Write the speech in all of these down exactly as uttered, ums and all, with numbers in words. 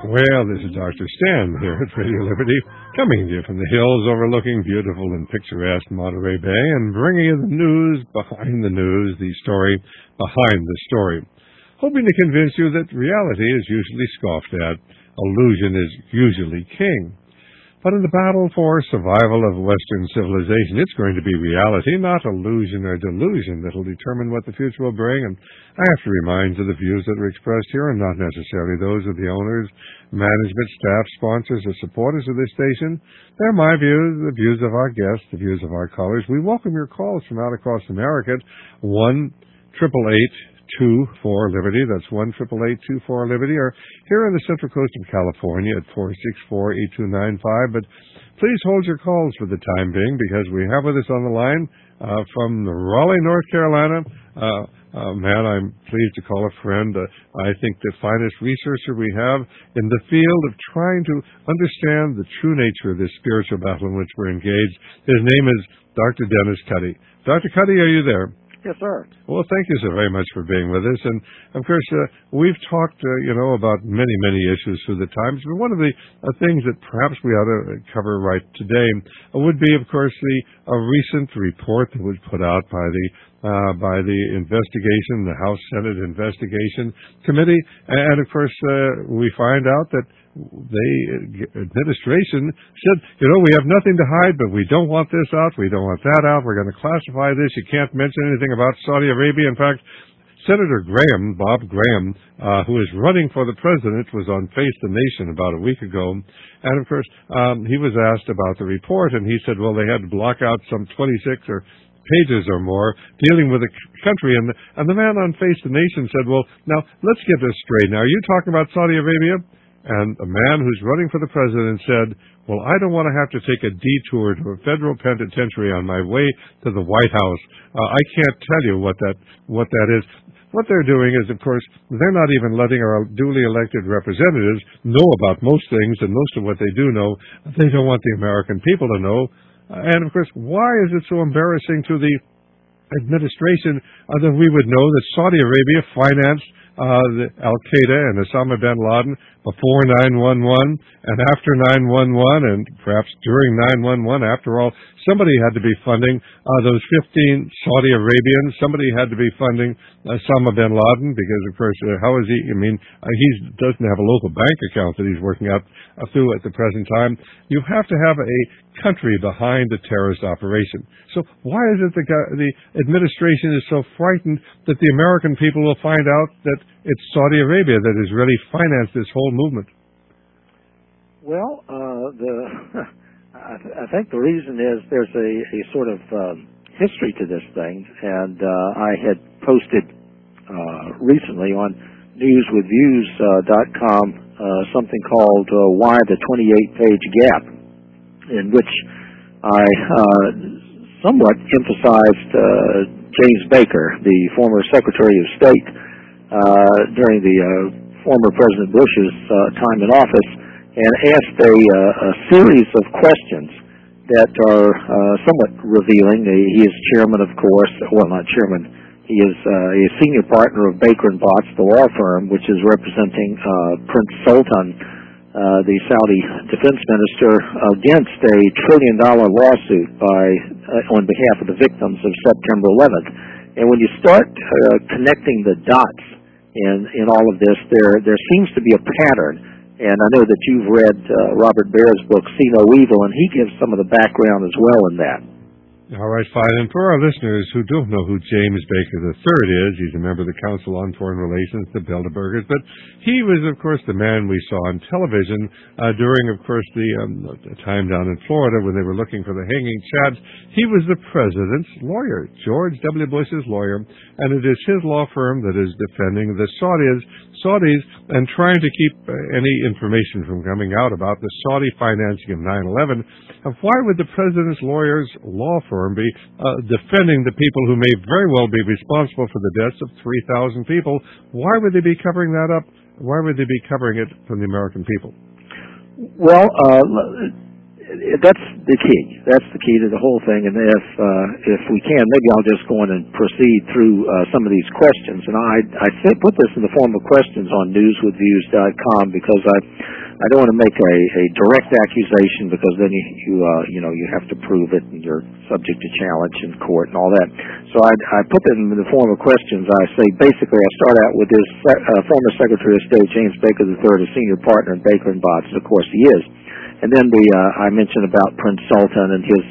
Well, this is Doctor Stan here at Radio Liberty, coming to you from the hills overlooking beautiful and picturesque Monterey Bay and bringing you the news behind the news, the story behind the story. Hoping to convince you that reality is usually scoffed at, illusion is usually king. But in the battle for survival of Western civilization, it's going to be reality, not illusion or delusion, that will determine what the future will bring. And I have to remind you the views that are expressed here are not necessarily those of the owners, management, staff, sponsors, or supporters of this station. They're my views, the views of our guests, the views of our callers. We welcome your calls from out across America at one eight eight eight two four Liberty. That's one eight eight eight two four Liberty, or here on the Central Coast of California at four six four eight two nine five. But please hold your calls for the time being, because we have with us on the line uh, from Raleigh, North Carolina, uh, a man I'm pleased to call a friend. Uh, I think the finest researcher we have in the field of trying to understand the true nature of this spiritual battle in which we're engaged. His name is Doctor Dennis Cuddy. Doctor Cuddy, are you there? Yes, sir. Well, thank you so very much for being with us. And, of course, uh, we've talked, uh, you know, about many, many issues through the times. But one of the uh, things that perhaps we ought to cover right today would be, of course, the a recent report that was put out by the uh, by the investigation, the House Senate Investigation Committee. And, of course, uh, we find out that the administration said, you know, we have nothing to hide, but we don't want this out, we don't want that out, we're going to classify this, you can't mention anything about Saudi Arabia. In fact, Senator Graham, Bob Graham, uh, who is running for the president, was on Face the Nation about a week ago, and of course, um, he was asked about the report, and he said, well, they had to block out some twenty-six or pages or more dealing with the country, and the, and the man on Face the Nation said, well, now, let's get this straight. Now, are you talking about Saudi Arabia? And a man who's running for the president said, well, I don't want to have to take a detour to a federal penitentiary on my way to the White House. Uh, I can't tell you what that what that is. What they're doing is, of course, they're not even letting our duly elected representatives know about most things, and most of what they do know, they don't want the American people to know. Uh, and, of course, why is it so embarrassing to the administration uh, that we would know that Saudi Arabia financed uh, the Al-Qaeda and Osama bin Laden before nine one one and after nine one one, and perhaps during nine one one? After all, somebody had to be funding uh, those fifteen Saudi Arabians. Somebody had to be funding Osama bin Laden, because, of course, uh, how is he? I mean, uh, he doesn't have a local bank account that he's working out uh, through at the present time. You have to have a country behind the terrorist operation. So why is it the, the administration is so frightened that the American people will find out that it's Saudi Arabia that has really financed this whole movement? Well, uh, the I, th- I think the reason is there's a, a sort of um, history to this thing, and uh, I had posted uh, recently on news with views dot com uh, something called uh, Why the twenty-eight page Gap, in which I uh, somewhat emphasized uh, James Baker, the former Secretary of State uh, during the uh, former President Bush's uh, time in office, and asked a, uh, a series of questions that are uh, somewhat revealing. He is chairman, of course, well, not chairman, he is uh, a senior partner of Baker and Botts, the law firm, which is representing uh, Prince Sultan, Uh, the Saudi defense minister, against a trillion dollar lawsuit by uh, on behalf of the victims of September eleventh. And when you start uh, connecting the dots in in all of this, there there seems to be a pattern. And I know that you've read uh, Robert Baer's book, See No Evil, and he gives some of the background as well in that. All right, fine. And for our listeners who don't know who James Baker the third is, he's a member of the Council on Foreign Relations, the Bilderbergers, but he was, of course, the man we saw on television uh, during, of course, the, um, the time down in Florida when they were looking for the hanging chads. He was the president's lawyer, George W. Bush's lawyer, and it is his law firm that is defending the Saudis, Saudis and trying to keep uh, any information from coming out about the Saudi financing of nine eleven. Uh, why would the president's lawyer's law firm be uh, defending the people who may very well be responsible for the deaths of three thousand people? Why would they be covering that up? Why would they be covering it from the American people? Well, uh, that's the key. That's the key to the whole thing. And if uh, if we can, maybe I'll just go on and proceed through uh, some of these questions. And I I put this in the form of questions on news with views dot com because I I don't want to make a, a direct accusation because then you you, uh, you know you have to prove it and you're subject to challenge in court and all that. So I, I put it in the form of questions. I say basically I start out with this uh, former Secretary of State James Baker the third, a senior partner in Baker and Botts. Of course he is. And then we uh, I mentioned about Prince Sultan and his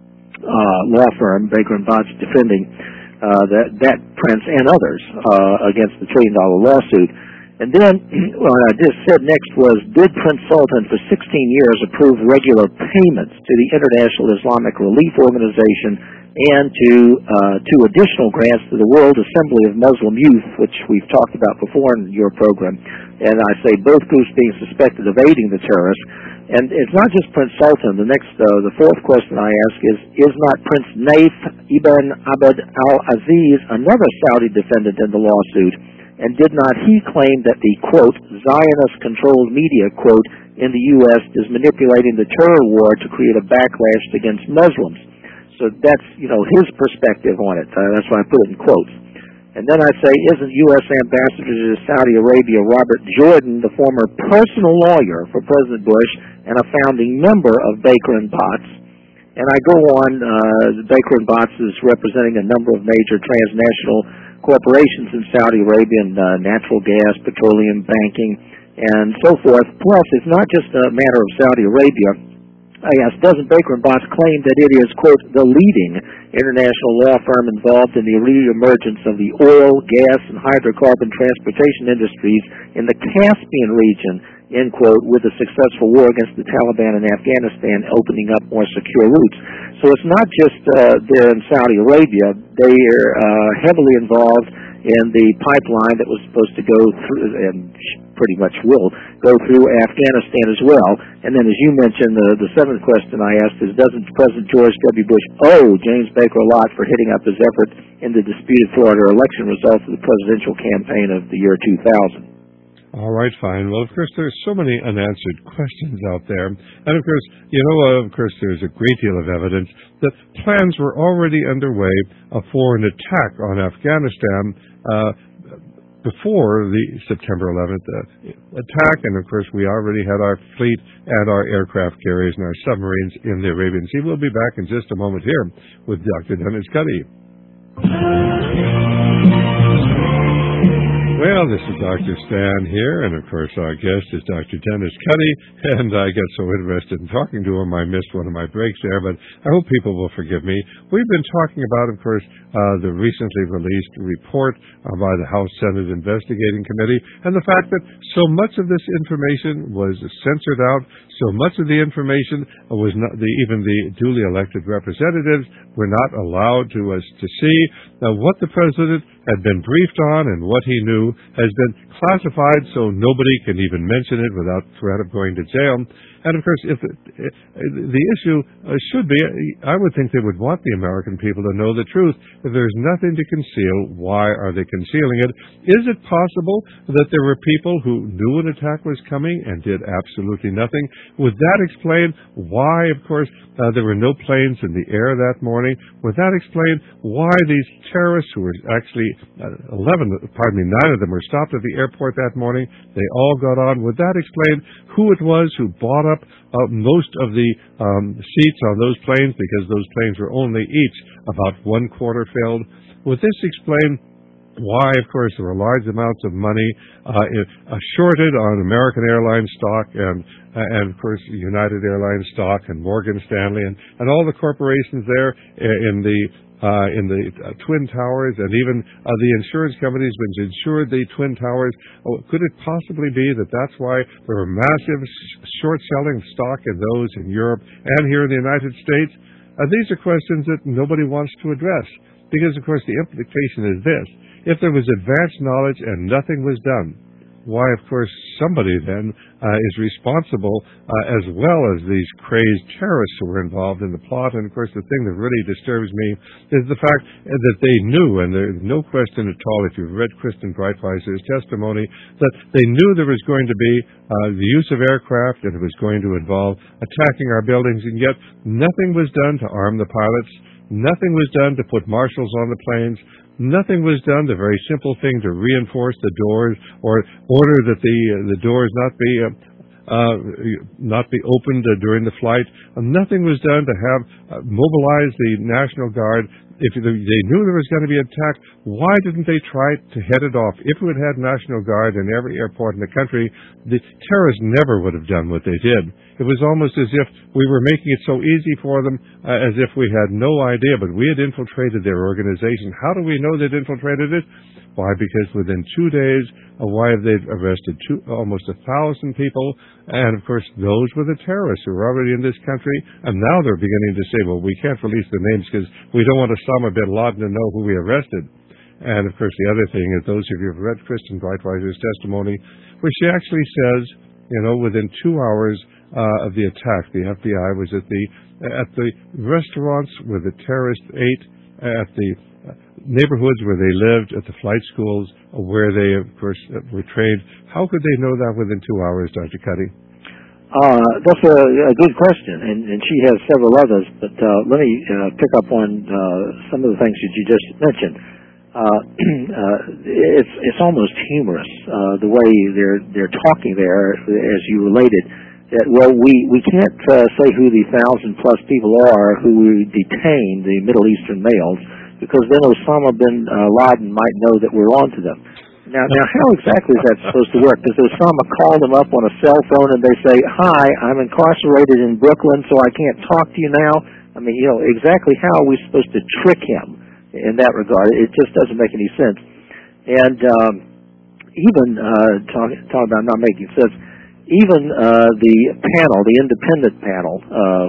uh, law firm Baker and Botts defending uh, that that prince and others uh, against the trillion dollar lawsuit. And then what I just said next was, did Prince Sultan for sixteen years approve regular payments to the International Islamic Relief Organization and to uh, two additional grants to the World Assembly of Muslim Youth, which we've talked about before in your program? And I say both groups being suspected of aiding the terrorists. And it's not just Prince Sultan. The next, uh, the fourth question I ask is, is not Prince Naif ibn Abd al-Aziz another Saudi defendant in the lawsuit? And did not he claim that the, quote, Zionist-controlled media, quote, in the U S is manipulating the terror war to create a backlash against Muslims? So that's, you know, his perspective on it. Uh, that's why I put it in quotes. And then I say, isn't U S Ambassador to Saudi Arabia Robert Jordan the former personal lawyer for President Bush and a founding member of Baker and Botts? And I go on, uh, Baker and Botts is representing a number of major transnational corporations in Saudi Arabia, and, uh, natural gas, petroleum, banking, and so forth. Plus, it's not just a matter of Saudi Arabia. I asked, doesn't Baker and Botts claim that it is, quote, the leading international law firm involved in the re-emergence of the oil, gas, and hydrocarbon transportation industries in the Caspian region, end quote, with a successful war against the Taliban in Afghanistan opening up more secure routes? So it's not just uh, there in Saudi Arabia. They are uh, heavily involved in the pipeline that was supposed to go through, and pretty much will, go through Afghanistan as well. And then, as you mentioned, the, the seventh question I asked is, doesn't President George W. Bush owe James Baker a lot for hitting up his effort in the disputed Florida election results of the presidential campaign of the year two thousand? All right, fine. Well, of course, there's so many unanswered questions out there. And, of course, you know, uh, of course, there's a great deal of evidence that plans were already underway uh, for an attack on Afghanistan uh, before the September eleventh uh, attack. And, of course, we already had our fleet and our aircraft carriers and our submarines in the Arabian Sea. We'll be back in just a moment here with Doctor Dennis Cuddy. Well, this is Doctor Stan here, and of course our guest is Doctor Dennis Cuddy, and I get so interested in talking to him I missed one of my breaks there, but I hope people will forgive me. We've been talking about, of course, uh, the recently released report uh, by the House Senate Investigating Committee, and the fact that so much of this information was censored out, so much of the information was not, the, even the duly elected representatives were not allowed to us to see. Now, what the president had been briefed on and what he knew has been classified so nobody can even mention it without threat of going to jail. And, of course, if it, if the issue uh, should be, I would think they would want the American people to know the truth. If there's nothing to conceal, why are they concealing it? Is it possible that there were people who knew an attack was coming and did absolutely nothing? Would that explain why, of course, uh, there were no planes in the air that morning? Would that explain why these terrorists, who were actually uh, eleven, pardon me, nine of them were stopped at the airport that morning, they all got on? Would that explain who it was who bought up uh, most of the um, seats on those planes, because those planes were only each about one quarter filled? Would this explain why, of course, there were large amounts of money uh, uh, shorted on American Airlines stock and, uh, and of course, United Airlines stock and Morgan Stanley and, and all the corporations there in the uh, in the uh, Twin Towers, and even uh, the insurance companies which insured the Twin Towers? Oh, could it possibly be that that's why there were massive short-selling stock in those in Europe and here in the United States? Uh, these are questions that nobody wants to address, because, of course, the implication is this. If there was advanced knowledge and nothing was done, why, of course, somebody then uh, is responsible uh, as well as these crazed terrorists who were involved in the plot. And, of course, the thing that really disturbs me is the fact that they knew, and there's no question at all if you've read Kristen Breitweiser's testimony, that they knew there was going to be uh, the use of aircraft and it was going to involve attacking our buildings, and yet nothing was done to arm the pilots. Nothing was done to put marshals on the planes. Nothing was done, the very simple thing to reinforce the doors or order that the uh, the doors not be uh, uh, not be opened uh, during the flight. Uh, nothing was done to have uh, mobilize the National Guard. If they knew there was going to be an attack, why didn't they try to head it off? If we had had National Guard in every airport in the country, the terrorists never would have done what they did. It was almost as if we were making it so easy for them, uh, as if we had no idea, but we had infiltrated their organization. How do we know they'd infiltrated it? Why? Because within two days, uh, why have they arrested two, almost a thousand people? And, of course, those were the terrorists who were already in this country. And now they're beginning to say, well, we can't release their names because we don't want Osama bin Laden to know who we arrested. And, of course, the other thing is those of you who have read Kristen Breitweiser's testimony, where she actually says, you know, within two hours uh, of the attack, the F B I was at the at the restaurants where the terrorists ate, at the neighborhoods where they lived, at the flight schools where they, of course, were trained. How could they know that within two hours, Doctor Cuddy? Uh, that's a, a good question, and, and she has several others, but uh, let me uh, pick up on uh, some of the things that you just mentioned. Uh, uh, it's it's almost humorous uh, the way they're they're talking there, as you related. That well, we we can't uh, say who the thousand plus people are who we detained, the Middle Eastern males, because then Osama bin uh, Laden might know that we're on to them. Now, now, how exactly is that supposed to work? Does Osama call them up on a cell phone and they say, "Hi, I'm incarcerated in Brooklyn, so I can't talk to you now"? I mean, you know, exactly how are we supposed to trick him in that regard? It just doesn't make any sense. And um, even uh, talk, talk about not making sense. Even uh, the panel, the independent panel, uh,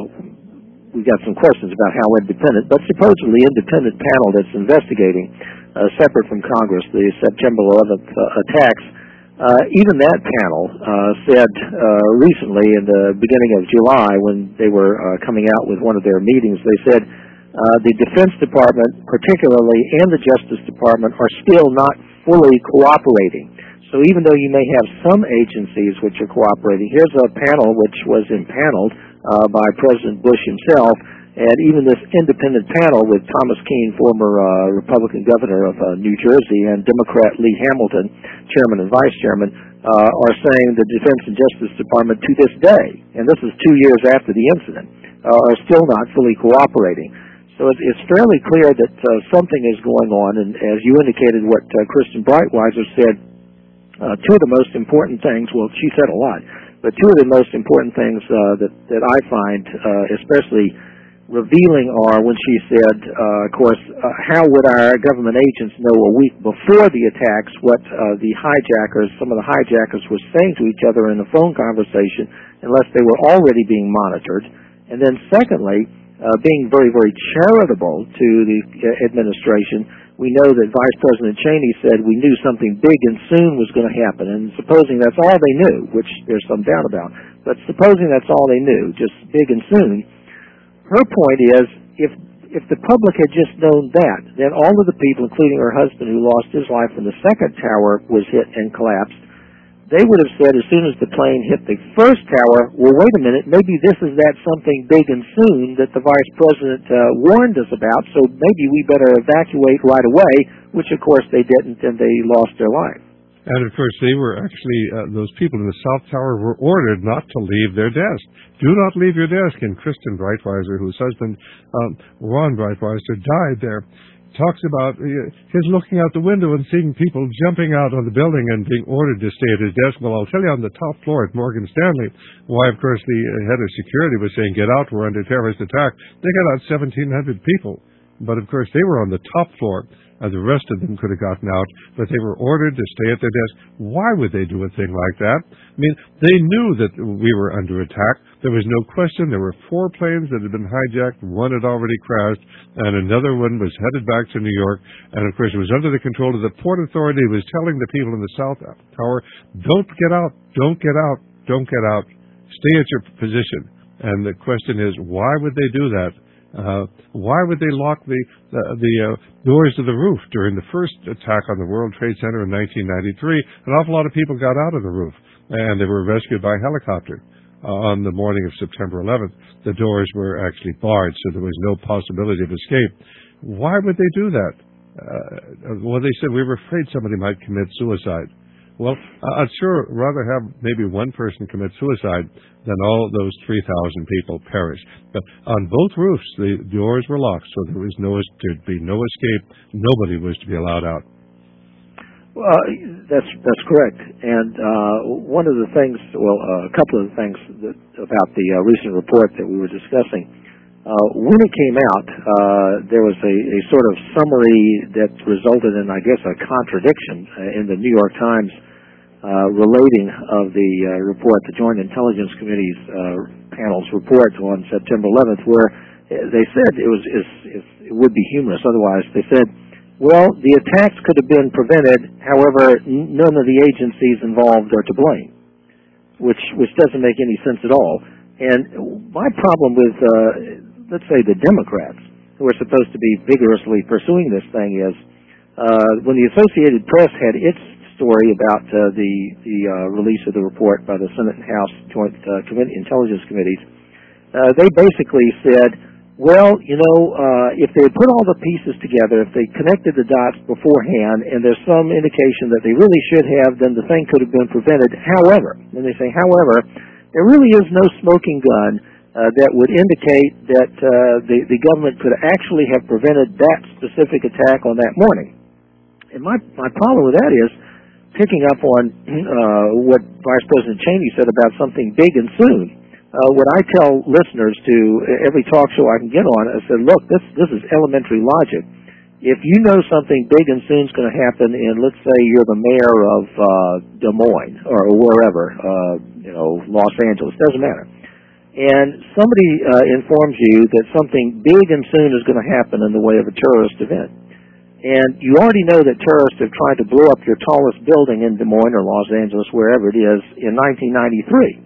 we got some questions about how independent, but supposedly independent panel that's investigating, uh, separate from Congress, the September eleventh uh, attacks, uh, even that panel uh, said uh, recently in the beginning of July when they were uh, coming out with one of their meetings, they said uh, the Defense Department particularly and the Justice Department are still not fully cooperating. So even though you may have some agencies which are cooperating, here's a panel which was impaneled uh, by President Bush himself, and even this independent panel with Thomas Keene, former uh, Republican governor of uh, New Jersey, and Democrat Lee Hamilton, chairman and vice chairman, uh, are saying the Defense and Justice Department to this day, and this is two years after the incident, uh, are still not fully cooperating. So it's, it's fairly clear that uh, something is going on, and as you indicated what uh, Kristen Breitweiser said, Uh, two of the most important things, well, she said a lot, but two of the most important things uh, that, that I find uh, especially revealing are when she said, uh, of course, uh, how would our government agents know a week before the attacks what uh, the hijackers, some of the hijackers were saying to each other in a phone conversation unless they were already being monitored? And then secondly, uh, being very, very charitable to the uh, administration, we know that Vice President Cheney said we knew something big and soon was going to happen, and supposing that's all they knew, which there's some doubt about, but supposing that's all they knew, just big and soon, her point is if if the public had just known that, then all of the people, including her husband who lost his life when the second tower was hit and collapsed, they would have said as soon as the plane hit the first tower, well, wait a minute, maybe this is that something big and soon that the Vice President uh, warned us about, so maybe we better evacuate right away, which, of course, they didn't, and they lost their life. And, of course, they were actually, uh, those people in the South Tower were ordered not to leave their desk. Do not leave your desk. And Kristen Breitweiser, whose husband, um, Ron Breitweiser, died there, talks about his looking out the window and seeing people jumping out of the building and being ordered to stay at his desk. Well, I'll tell you, on the top floor at Morgan Stanley, why, of course, the head of security was saying, get out, we're under terrorist attack. They got out seventeen hundred people. But, of course, they were on the top floor. Uh, the rest of them could have gotten out, but they were ordered to stay at their desk. Why would they do a thing like that? I mean, they knew that we were under attack. There was no question. There were four planes that had been hijacked. One had already crashed, and another one was headed back to New York. And, of course, it was under the control of the Port Authority. It was telling the people in the South Tower, don't get out, don't get out, don't get out. Stay at your position. And the question is, why would they do that? Uh, why would they lock the the, the uh, doors to the roof during the first attack on the World Trade Center in nineteen ninety-three? An awful lot of people got out of the roof, and they were rescued by helicopter uh, on the morning of September eleventh. The doors were actually barred, so there was no possibility of escape. Why would they do that? Uh, well, they said we were afraid somebody might commit suicide. Well, I'd sure rather have maybe one person commit suicide than all those three thousand people perish. But on both roofs, the doors were locked, so there was no, there'd be no escape. Nobody was to be allowed out. Well, that's that's correct. And uh, one of the things, well, uh, a couple of the things that, about the uh, recent report that we were discussing, uh, when it came out, uh, there was a, a sort of summary that resulted in, I guess, a contradiction uh, in the New York Times uh, relating of the uh, report, the Joint Intelligence Committee's uh, panel's report on September eleventh, where they said it was it would be humorous. Otherwise, they said, well, the attacks could have been prevented. However, none of the agencies involved are to blame, which which doesn't make any sense at all. And my problem with, uh, let's say, the Democrats, who are supposed to be vigorously pursuing this thing, is uh, when the Associated Press had its story about uh, the the uh, release of the report by the Senate and House Joint uh, Committee, Intelligence Committees, uh, they basically said, well, you know, uh, if they had put all the pieces together, if they connected the dots beforehand, and there's some indication that they really should have, then the thing could have been prevented. However, and they say, however, there really is no smoking gun uh, that would indicate that uh, the, the government could actually have prevented that specific attack on that morning. And my, my problem with that is, picking up on uh, what Vice President Cheney said about something big and soon, Uh, what I tell listeners to every talk show I can get on, I said, look, this this is elementary logic. If you know something big and soon is going to happen, and let's say you're the mayor of uh, Des Moines or wherever, uh, you know, Los Angeles, doesn't matter, and somebody uh, informs you that something big and soon is going to happen in the way of a terrorist event, and you already know that terrorists have tried to blow up your tallest building in Des Moines or Los Angeles, wherever it is, in nineteen ninety-three.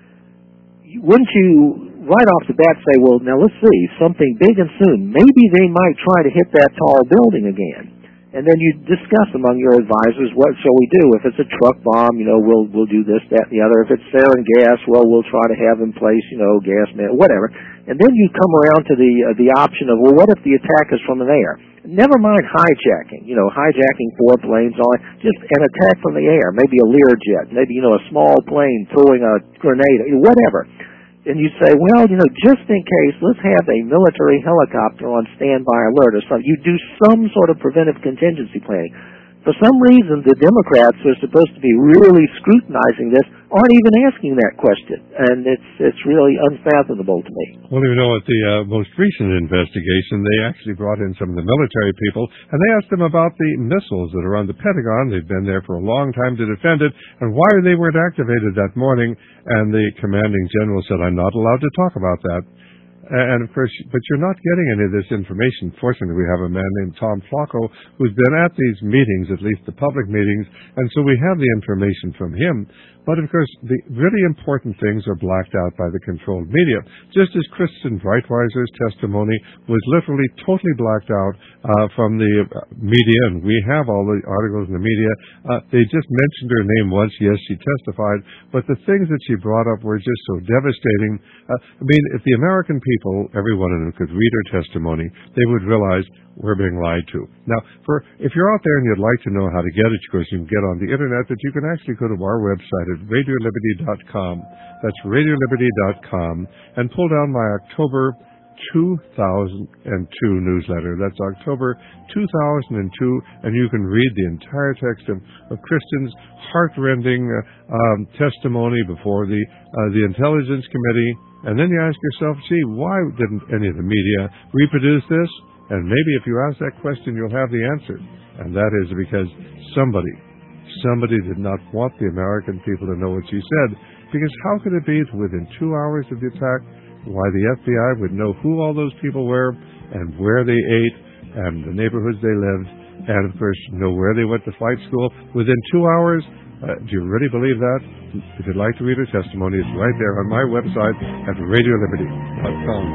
Wouldn't you right off the bat say, well, now let's see, something big and soon, maybe they might try to hit that tall building again. And then you discuss among your advisors, what shall we do? If it's a truck bomb, you know, we'll we'll do this, that, and the other. If it's sarin gas, well, we'll try to have in place, you know, gas, whatever. And then you come around to the uh, the option of, well, what if the attack is from the air? Never mind hijacking, you know, hijacking four planes, all that, just an attack from the air, maybe a Learjet, maybe, you know, a small plane throwing a grenade, whatever. And you say, well, you know, just in case, let's have a military helicopter on standby alert or something. You do some sort of preventive contingency planning. For some reason, the Democrats who are supposed to be really scrutinizing this aren't even asking that question, and it's it's really unfathomable to me. Well, you know, at the uh, most recent investigation, they actually brought in some of the military people, and they asked them about the missiles that are on the Pentagon. They've been there for a long time to defend it, and why they weren't activated that morning, and the commanding general said, I'm not allowed to talk about that. And, of course, but you're not getting any of this information. Fortunately, we have a man named Tom Flacco who's been at these meetings, at least the public meetings, and so we have the information from him. But, of course, the really important things are blacked out by the controlled media, just as Kristen Breitweiser's testimony was literally totally blacked out uh, from the media, and we have all the articles in the media. Uh, they just mentioned her name once. Yes, she testified, but the things that she brought up were just so devastating. Uh, I mean, if the American people, every one of them, could read her testimony, they would realize we're being lied to. Now, for if you're out there and you'd like to know how to get it, of course, you can get on the Internet, but you can actually go to our website at radio liberty dot com. That's radio liberty dot com, and pull down my October two thousand two newsletter. That's October two thousand two, and you can read the entire text of, of Kristen's heart-rending uh, um, testimony before the uh, the Intelligence Committee. And then you ask yourself, gee, why didn't any of the media reproduce this? And maybe if you ask that question, you'll have the answer. And that is because somebody, somebody did not want the American people to know what she said. Because how could it be that within two hours of the attack, why the F B I would know who all those people were and where they ate and the neighborhoods they lived, and, of course, know where they went to flight school within two hours? Uh, do you really believe that? If you'd like to read her testimony, it's right there on my website at radio liberty dot com.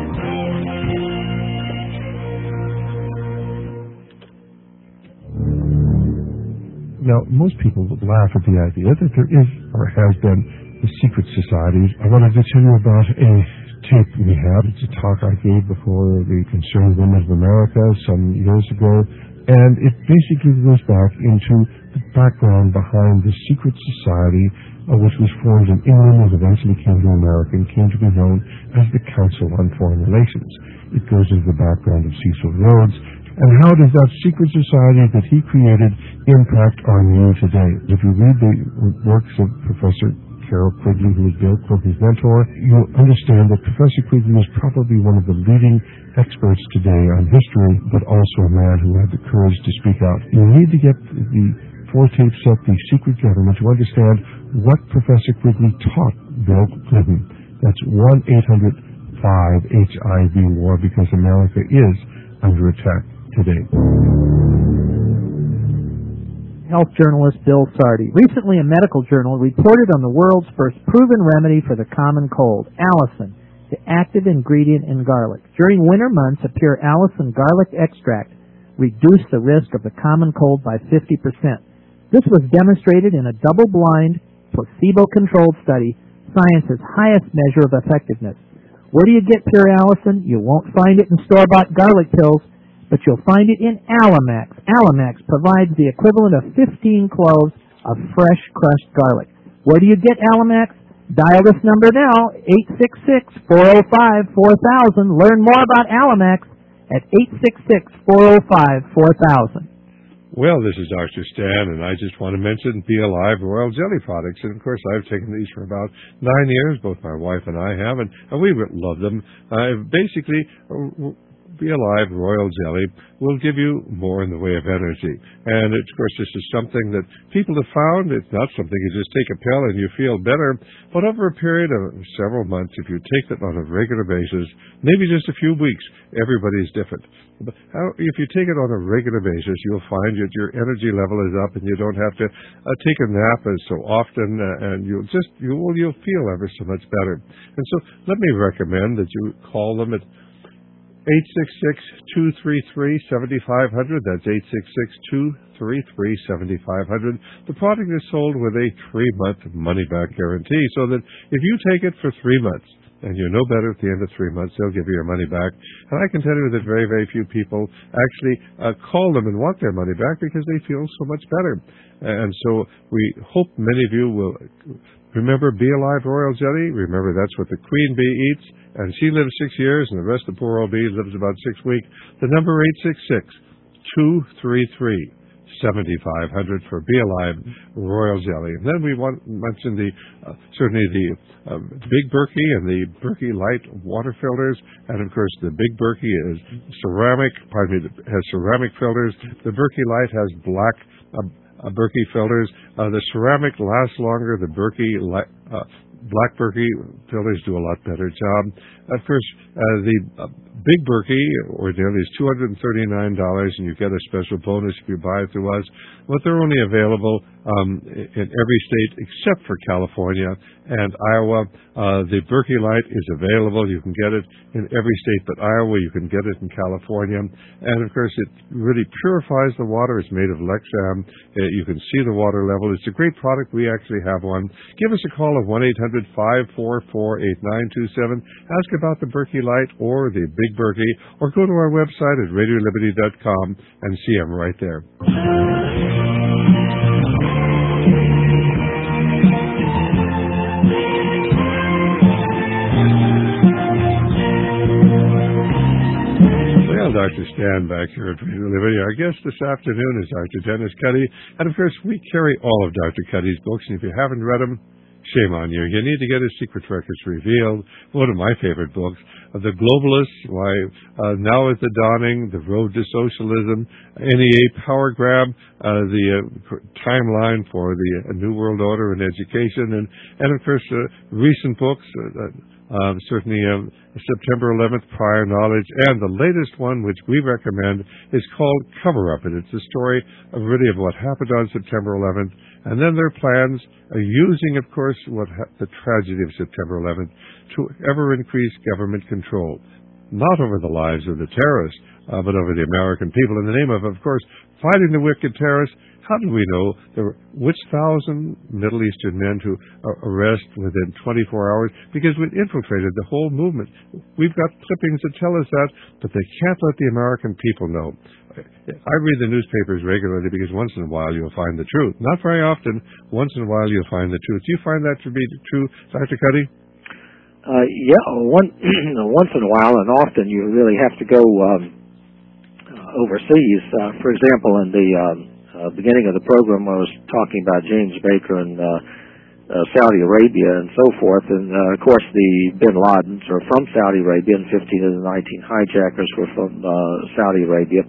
Now, most people would laugh at the idea that there is or has been the secret societies. I wanted to tell you about a tape we had. It's a talk I gave before the Concerned Women of America some years ago. And it basically goes back into the background behind the secret society uh, which was formed in England and eventually came to America and came to be known as the Council on Foreign Relations. It goes into the background of Cecil Rhodes. And how does that secret society that he created impact on you today? If you read the works of Professor Carroll Quigley, who was Bill Quigley's mentor, you'll understand that Professor Quigley was probably one of the leading experts today on history, but also a man who had the courage to speak out. You need to get the four tape set, The Secret Government, to understand what Professor Quigley taught Bill Clinton. That's one eight hundred five H I V war, because America is under attack today. Health journalist Bill Sardi. Recently, a medical journal reported on the world's first proven remedy for the common cold, allicin, the active ingredient in garlic. During winter months, a pure allicin garlic extract reduced the risk of the common cold by fifty percent. This was demonstrated in a double-blind, placebo-controlled study, science's highest measure of effectiveness. Where do you get pure allicin? You won't find it in store-bought garlic pills, but you'll find it in Alamax. Alamax provides the equivalent of fifteen cloves of fresh crushed garlic. Where do you get Alamax? Dial this number now, eight six six, four oh five, four thousand. Learn more about Alamax at eight six six, four oh five, four thousand. Well, this is Doctor Stan, and I just want to mention Be Alive Royal Jelly products. And, of course, I've taken these for about nine years. Both my wife and I have, and, and we love them. Uh, basically, uh, Be Alive Royal Jelly will give you more in the way of energy. And, of course, this is something that people have found. It's not something you just take a pill and you feel better. But over a period of several months, if you take it on a regular basis, maybe just a few weeks, everybody's different. But how, if you take it on a regular basis, you'll find that your energy level is up and you don't have to uh, take a nap as so often, uh, and you'll just, you, well, you'll feel ever so much better. And so let me recommend that you call them at eight six six, two three three, seven five zero zero. That's eight six six, two three three, seven five zero zero. The product is sold with a three-month money-back guarantee, so that if you take it for three months, and you know better at the end of three months, they'll give you your money back. And I can tell you that very, very few people actually uh, call them and want their money back because they feel so much better. And so we hope many of you will remember Be Alive Royal Jelly. Remember, that's what the Queen Bee eats, and she lives six years, and the rest of the poor old bee lives about six weeks. The number eight six six, two three three, seven five zero zero for Be Alive Royal Jelly. And then we want to mention the uh, certainly the uh, Big Berkey and the Berkey Light water filters, and of course the Big Berkey is ceramic. Pardon me, has ceramic filters. The Berkey Light has black uh, uh, Berkey filters. Uh, the ceramic lasts longer. The Berkey Light, uh, black Berkey filters do a lot better job. Of course, uh, the uh, Big Berkey ordinarily is two hundred thirty-nine dollars, and you get a special bonus if you buy it through us. But they're only available um, in every state except for California and Iowa. Uh, the Berkey Light is available. You can get it in every state but Iowa. You can get it in California. And, of course, it really purifies the water. It's made of Lexam. Uh, you can see the water level. It's a great product. We actually have one. Give us a call at one eight hundred, five four four, eight nine two seven. Ask about the Berkey Light or the Big Berkey, or go to our website at radio liberty dot com and see them right there. Well, Doctor Stan back here at Radio Liberty. Our guest this afternoon is Doctor Dennis Cuddy, and of course we carry all of Doctor Cuddy's books, and if you haven't read them, shame on you. You need to get his Secret Records Revealed, one of my favorite books. Uh, the Globalists, why uh, Now is the Dawning, The Road to Socialism, N E A Power Grab, uh, the uh, timeline for the uh, New World Order in education, and, and of course, uh, recent books, uh, uh, certainly uh, September eleventh, Prior Knowledge, and the latest one, which we recommend, is called Cover Up, and it's a story of really of what happened on September eleventh, and then their plans are using, of course, what ha- the tragedy of September eleventh to ever increase government control, not over the lives of the terrorists, uh, but over the American people in the name of, of course, fighting the wicked terrorists. how do we know there were, which thousand Middle Eastern men to uh, arrest within twenty-four hours? Because we infiltrated the whole movement. We've got clippings that tell us that, but they can't let the American people know. I read the newspapers regularly because once in a while you'll find the truth. Not very often. Once in a while you'll find the truth. Do you find that to be true, Doctor Cuddy? Uh, yeah, one, once in a while, and often you really have to go um, uh, overseas. Uh, for example, in the um, uh, beginning of the program, I was talking about James Baker and uh, uh, Saudi Arabia and so forth. And, uh, of course, the bin Ladens are from Saudi Arabia, and fifteen of the nineteen hijackers were from uh, Saudi Arabia.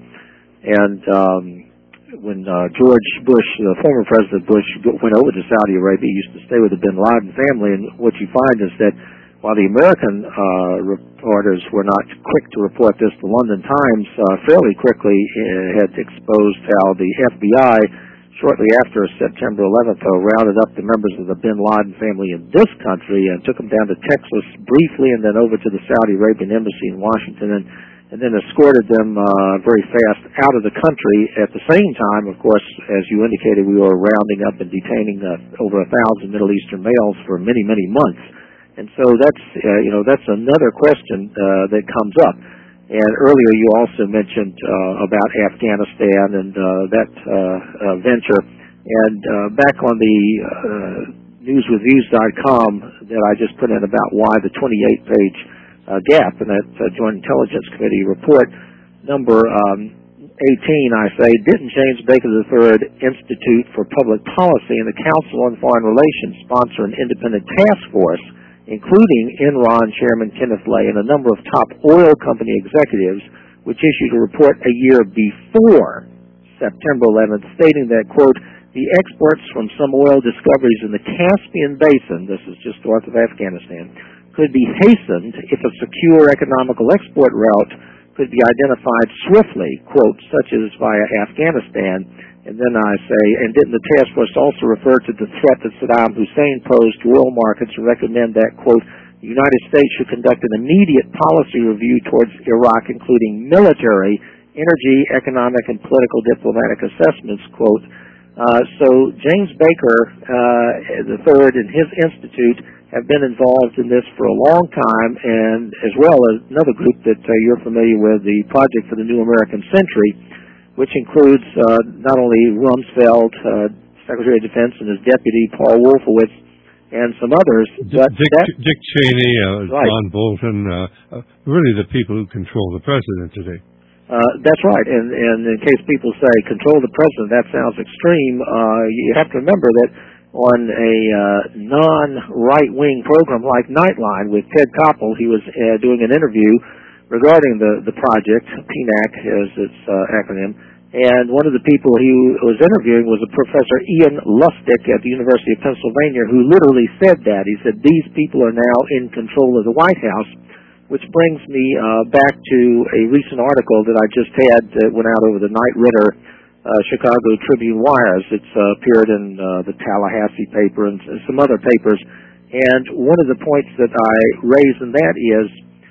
And um, when uh, George Bush, uh, former President Bush, went over to Saudi Arabia, he used to stay with the bin Laden family. And what you find is that while the American uh, reporters were not quick to report this, the London Times uh, fairly quickly uh, had exposed how the F B I, shortly after September eleventh, uh, rounded up the members of the bin Laden family in this country and took them down to Texas briefly and then over to the Saudi Arabian embassy in Washington and, and then escorted them uh, very fast out of the country. At the same time, of course, as you indicated, we were rounding up and detaining uh, over a thousand Middle Eastern males for many, many months. And so that's, uh, you know, that's another question uh, that comes up. And earlier you also mentioned uh, about Afghanistan and uh, that uh, uh, venture. And uh, back on the uh, news reviews dot com that I just put in about why the twenty-eight page uh, gap in that uh, Joint Intelligence Committee report, number um, eighteen, I say, didn't James Baker the third Institute for Public Policy and the Council on Foreign Relations sponsor an independent task force, including Enron Chairman Kenneth Lay and a number of top oil company executives, which issued a report a year before September eleventh stating that, quote, the exports from some oil discoveries in the Caspian Basin, this is just north of Afghanistan, could be hastened if a secure economical export route could be identified swiftly, quote, such as via Afghanistan. And then I say, and didn't the task force also refer to the threat that Saddam Hussein posed to oil markets and recommend that, quote, the United States should conduct an immediate policy review towards Iraq, including military, energy, economic, and political diplomatic assessments, quote. Uh, so James Baker uh, the third and his institute have been involved in this for a long time, and as well as another group that uh, you're familiar with, the Project for the New American Century, which includes uh, not only Rumsfeld, uh, Secretary of Defense, and his deputy, Paul Wolfowitz, and some others. But Dick, that, Dick Cheney, uh, right. John Bolton, uh, uh, really the people who control the president today. Uh, that's right, and, and in case people say, control the president, that sounds extreme, uh, you have to remember that on a uh, non-right-wing program like Nightline with Ted Koppel, he was uh, doing an interview regarding the, the project, P N A C is its uh, acronym, and one of the people he was interviewing was a Professor Ian Lustig at the University of Pennsylvania, who literally said that. He said, these people are now in control of the White House, which brings me uh, back to a recent article that I just had that went out over the Knight Ridder uh, Chicago Tribune wires. It's uh, appeared in uh, the Tallahassee paper and some other papers. And one of the points that I raise in that is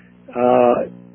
uh,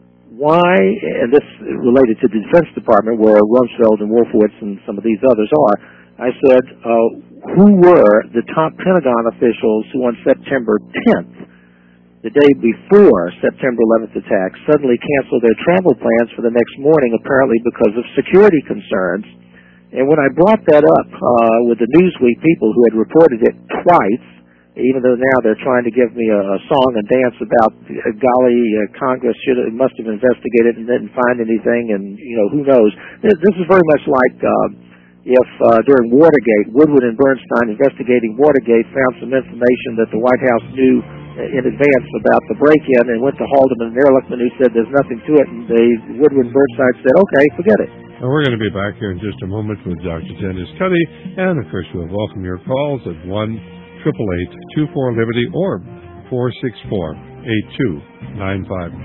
why, and this related to the Defense Department where Rumsfeld and Wolfowitz and some of these others are, I said, uh, who were the top Pentagon officials who on September tenth, the day before September eleventh attack, suddenly canceled their travel plans for the next morning, apparently because of security concerns. And when I brought that up uh, with the Newsweek people who had reported it twice, even though now they're trying to give me a, a song and dance about, uh, golly, uh, Congress should have, must have investigated and didn't find anything, and, you know, who knows. This, this is very much like uh, if uh, during Watergate, Woodward and Bernstein investigating Watergate found some information that the White House knew in advance about the break-in and went to Haldeman and Ehrlichman, who said there's nothing to it, and they, Woodward and Burnside said, okay, forget it. And we're going to be back here in just a moment with Doctor Dennis Cuddy, and of course we'll welcome your calls at one eight eight eight, two four, Liberty or four six four, eight two nine five.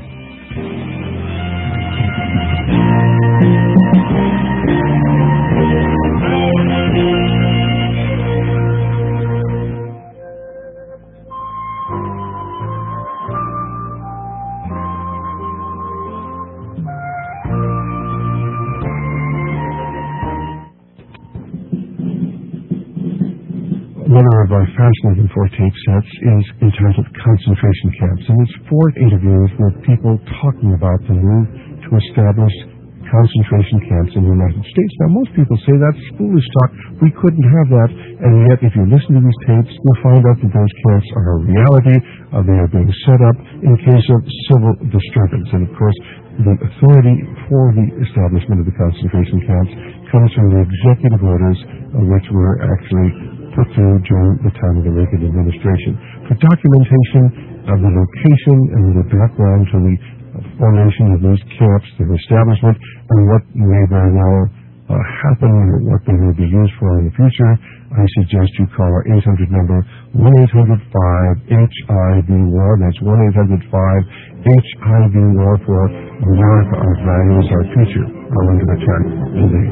one of our fascinating four tape sets is entitled Concentration Camps, and it's four interviews with people talking about the move to establish concentration camps in the United States. Now, most people say that's foolish talk. We couldn't have that. And yet, if you listen to these tapes, you'll find out that those camps are a reality. Uh, they are being set up in case of civil disturbance. And, of course, the authority for the establishment of the concentration camps comes from the executive orders, uh, which were actually put through during the time of the Reagan administration. For documentation of the location and the background to the formation of those camps, their establishment, and what may very well uh, happen, or what they may be used for in the future, I suggest you call our eight hundred number, one eight hundred five H I V WAR. That's one eight hundred five H I V WAR for America, Our Values, Our Future. Are under attack today.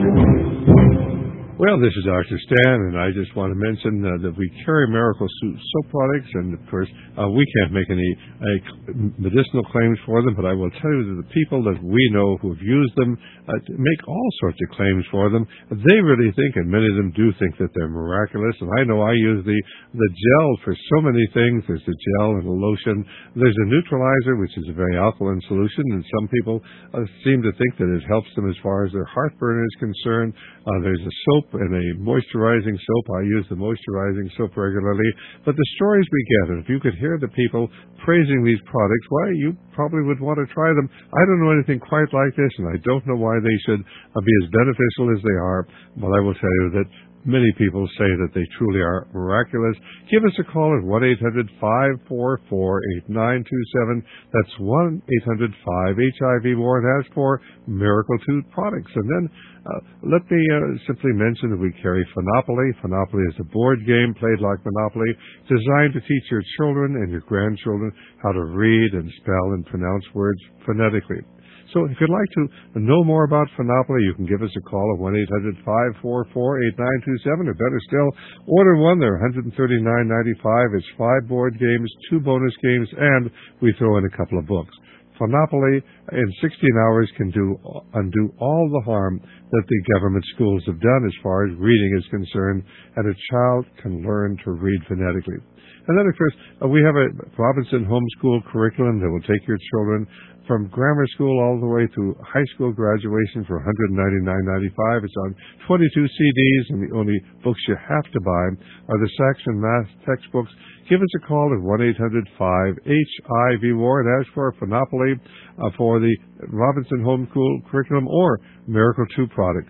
Well, this is Doctor Stan, and I just want to mention uh, that we carry Miracle soap products, and of course, uh, we can't make any uh, medicinal claims for them, but I will tell you that the people that we know who have used them uh, make all sorts of claims for them. They really think, and many of them do think, that they're miraculous, and I know I use the, the gel for so many things. There's the gel and the lotion. There's a neutralizer, which is a very alkaline solution, and some people uh, seem to think that it helps them as far as their heartburn is concerned. Uh, there's a soap and a moisturizing soap. I use the moisturizing soap regularly. But the stories we get, and if you could hear the people praising these products, why, you probably would want to try them. I don't know anything quite like this, and I don't know why they should uh, be as beneficial as they are, but I will tell you that many people say that they truly are miraculous. Give us a call at one eight hundred five four four eight nine two seven. That's one eight hundred five H I V WAR, and ask for Miracle two products. And then uh, let me uh, simply mention that we carry Phonopoly. Phonopoly is a board game played like Monopoly, designed to teach your children and your grandchildren how to read and spell and pronounce words phonetically. So if you'd like to know more about Phonopoly, you can give us a call at one eight hundred five four four eight nine two seven, or better still, order one. They're one hundred thirty-nine ninety-five. It's five board games, two bonus games, and we throw in a couple of books. Phonopoly in sixteen hours can do undo all the harm that the government schools have done as far as reading is concerned, and a child can learn to read phonetically. And then, of course, uh, we have a Robinson homeschool curriculum that will take your children from grammar school all the way to high school graduation for one hundred ninety-nine ninety-five. It's on twenty-two C Ds, and the only books you have to buy are the Saxon Math textbooks. Give us a call at one eight hundred five H I V WAR and ask for a Phonopoly uh, for the Robinson homeschool curriculum or Miracle two products.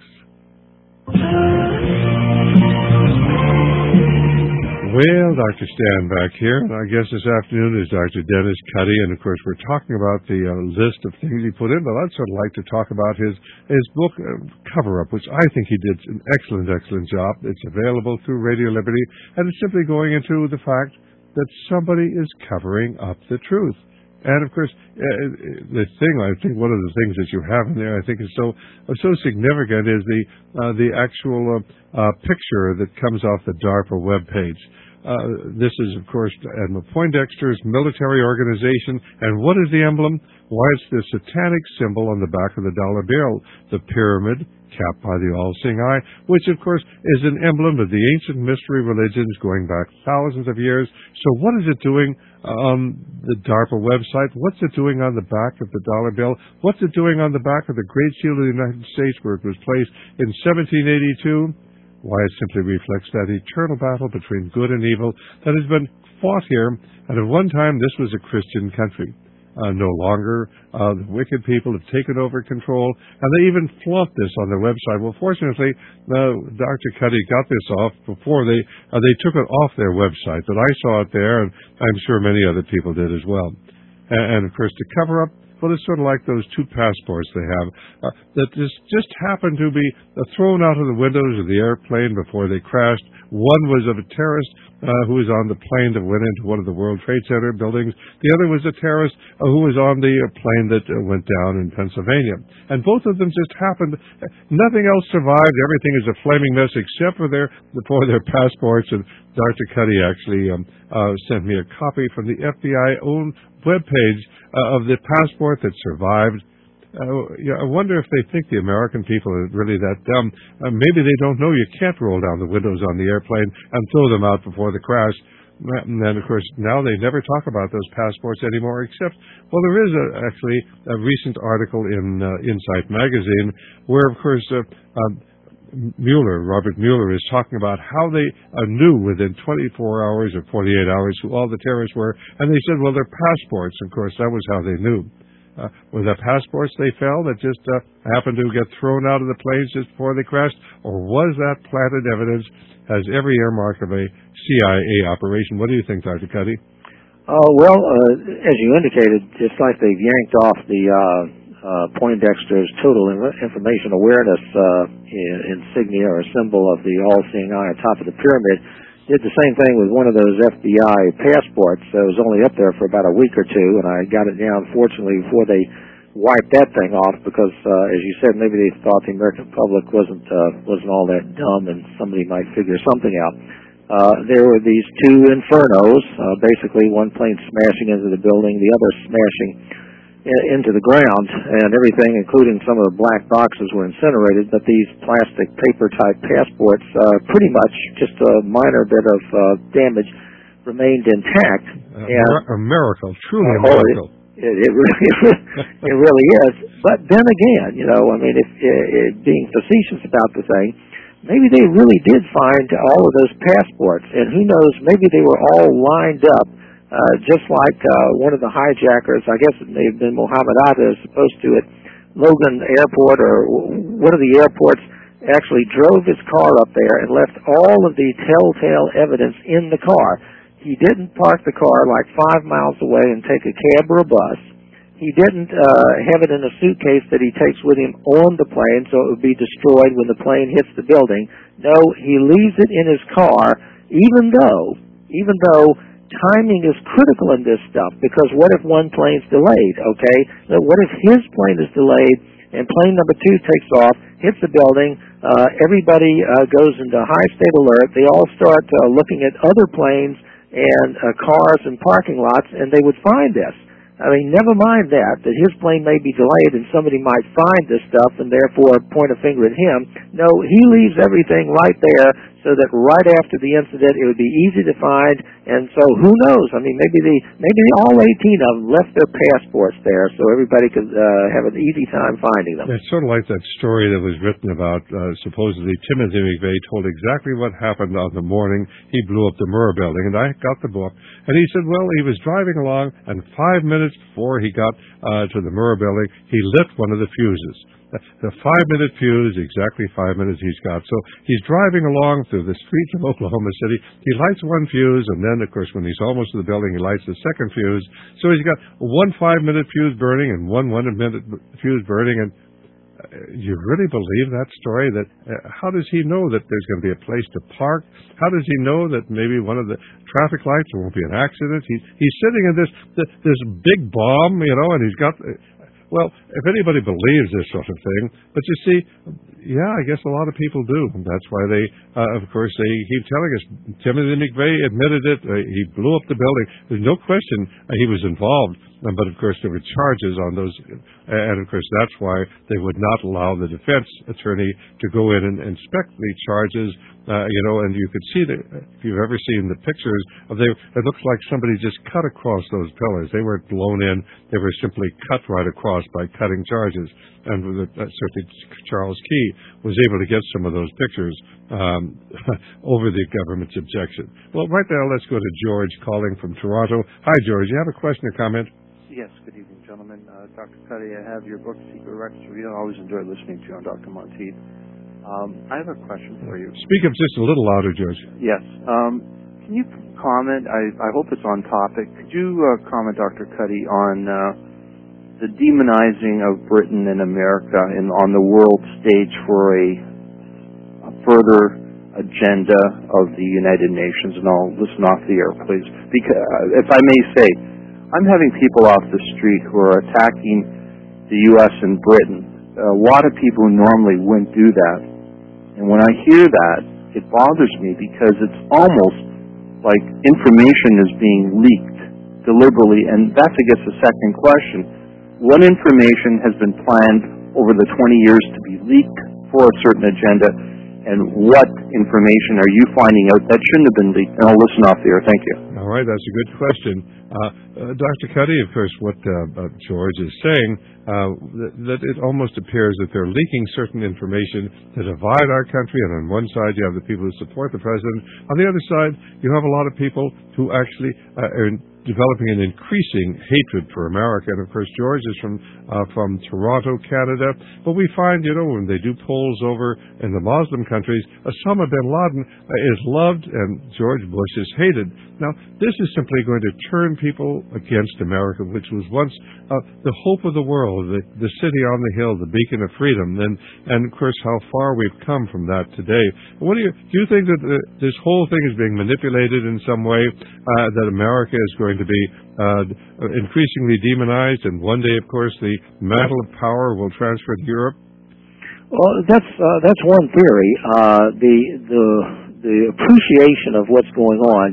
Well, Doctor Stan back here, and our guest this afternoon is Doctor Dennis Cuddy, and of course we're talking about the uh, list of things he put in, but I'd sort of like to talk about his his book, uh, Cover-Up, which I think he did an excellent, excellent job. It's available through Radio Liberty, and it's simply going into the fact that somebody is covering up the truth. And, of course, uh, the thing, I think one of the things that you have in there I think is so uh, so significant is the uh, the actual uh, uh, picture that comes off the DARPA webpage. Uh, this is, of course, Admiral Poindexter's military organization. And what is the emblem? Why, it's the satanic symbol on the back of the dollar bill, the pyramid capped by the all-seeing eye, which, of course, is an emblem of the ancient mystery religions going back thousands of years. So what is it doing on the DARPA website? What's it doing on the back of the dollar bill? What's it doing on the back of the Great Seal of the United States, where it was placed in seventeen eighty-two? Why, it simply reflects that eternal battle between good and evil that has been fought here. And at one time, this was a Christian country. Uh, no longer. Uh, the wicked people have taken over control, and they even flaunt this on their website. Well, fortunately, uh, Doctor Cuddy got this off before they uh, they took it off their website. But I saw it there, and I'm sure many other people did as well. And, and of course, to cover up, well, it's sort of like those two passports they have uh, that just, just happened to be uh, thrown out of the windows of the airplane before they crashed. One was of a terrorist uh, who was on the plane that went into one of the World Trade Center buildings. The other was a terrorist uh, who was on the uh, plane that uh, went down in Pennsylvania. And both of them just happened. Nothing else survived. Everything is a flaming mess except for their for their passports. And Doctor Cuddy actually um, uh, sent me a copy from the F B I-owned webpage uh, of the passport that survived. Uh, yeah, I wonder if they think the American people are really that dumb. Uh, maybe they don't know you can't roll down the windows on the airplane and throw them out before the crash. And then, of course, now they never talk about those passports anymore, except, well, there is a, actually a recent article in uh, Insight magazine where, of course, uh, um, Mueller, Robert Mueller, is talking about how they uh, knew within twenty-four hours or forty-eight hours who all the terrorists were. And they said, well, their passports, of course, that was how they knew. Uh, were there passports they found that just uh, happened to get thrown out of the planes just before they crashed? Or was that planted evidence, has every earmark of a C I A operation? What do you think, Doctor Cuddy? Uh, well, uh, as you indicated, just like they've yanked off the uh, uh, Poindexter's Total Information Awareness uh, insignia or symbol of the all-seeing eye on top of the pyramid, did the same thing with one of those F B I passports. It was only up there for about a week or two, and I got it down, fortunately, before they wiped that thing off because, uh, as you said, maybe they thought the American public wasn't uh, wasn't all that dumb and somebody might figure something out. Uh, there were these two infernos, uh, basically one plane smashing into the building, the other smashing into the ground, and everything, including some of the black boxes, were incinerated, but these plastic paper-type passports, uh, pretty much just a minor bit of uh, damage, remained intact. Uh, and, a miracle, truly a uh, miracle. It, it, really, it really is. But then again, you know, I mean, if it, being facetious about the thing, maybe they really did find all of those passports, and who knows, maybe they were all lined up. Uh, just like uh, one of the hijackers, I guess it may have been Mohammed Atta, is supposed to at Logan Airport or one of the airports, actually drove his car up there and left all of the telltale evidence in the car. He didn't park the car like five miles away and take a cab or a bus. He didn't uh, have it in a suitcase that he takes with him on the plane so it would be destroyed when the plane hits the building. No, he leaves it in his car, even though, even though timing is critical in this stuff, because what if one plane's delayed, okay? What if his plane is delayed and plane number two takes off, hits the building, uh, everybody uh, goes into high state alert, they all start uh, looking at other planes and uh, cars and parking lots, and they would find this. I mean, never mind that, that his plane may be delayed and somebody might find this stuff and therefore point a finger at him. No, he leaves everything right there so that right after the incident it would be easy to find. And so who knows? I mean, maybe they, maybe all eighteen of them left their passports there so everybody could uh, have an easy time finding them. It's sort of like that story that was written about uh, supposedly Timothy McVeigh told exactly what happened on the morning he blew up the Murrah building. And I got the book. And he said, well, he was driving along and five minutes before he got uh, to the Murrah building, he lit one of the fuses. The five-minute fuse, exactly five minutes he's got. So he's driving along through the streets of Oklahoma City. He lights one fuse, and then, of course, when he's almost to the building, he lights the second fuse. So he's got one five-minute fuse burning and one one-minute fuse burning. And uh, you really believe that story? That uh, how does he know that there's going to be a place to park? How does he know that maybe one of the traffic lights there won't be an accident? He's he's sitting in this this big bomb, you know, and he's got. Uh, Well, if anybody believes this sort of thing, but you see, yeah, I guess a lot of people do. That's why they, uh, of course, they keep telling us. Timothy McVeigh admitted it. Uh, he blew up the building. There's no question uh, he was involved. Uh, but, of course, there were charges on those. Uh, and, of course, that's why they would not allow the defense attorney to go in and inspect the charges. Uh, you know, and you could see, the, if you've ever seen the pictures, of they, it looks like somebody just cut across those pillars. They weren't blown in. They were simply cut right across by cutting charges. And the, uh, certainly Charles Key was able to get some of those pictures um, over the government's objection. Well, right now, let's go to George calling from Toronto. Hi, George. You have a question or comment? Yes, good evening, gentlemen. Uh, Doctor Cuddy, I have your book, Secret Records Revealed. I always enjoy listening to you on Doctor Monteith. Um, I have a question for you. Speak up just a little louder, George. Yes. Um, can you comment, I, I hope it's on topic, could you uh, comment, Doctor Cuddy, on uh, the demonizing of Britain and America in, on the world stage for a, a further agenda of the United Nations? And I'll listen off the air, please. Because, uh, if I may say, I'm having people off the street who are attacking the U S and Britain. A lot of people who normally wouldn't do that. And when I hear that, it bothers me because it's almost like information is being leaked deliberately. And that's, I guess, the second question. what information has been planned over the twenty years to be leaked for a certain agenda, and what information are you finding out that shouldn't have been leaked? And I'll listen off the air. Thank you. All right, that's a good question. Uh, uh, Doctor Cuddy, of course, what uh, uh, George is saying, uh, that, that it almost appears that they're leaking certain information to divide our country, and on one side you have the people who support the president. On the other side, you have a lot of people who actually uh, are developing an increasing hatred for America. And of course, George is from uh, from Toronto, Canada. But we find, you know, when they do polls over in the Muslim countries, Osama bin Laden uh, is loved and George Bush is hated. Now, this is simply going to turn people against America, which was once uh, the hope of the world, the, the city on the hill, the beacon of freedom. And, and of course, how far we've come from that today. What do you do? You think that uh, this whole thing is being manipulated in some way? Uh, that America is going to be uh, increasingly demonized, and one day, of course, the mantle of power will transfer to Europe? Well, that's uh, that's one theory. Uh, the the the appreciation of what's going on,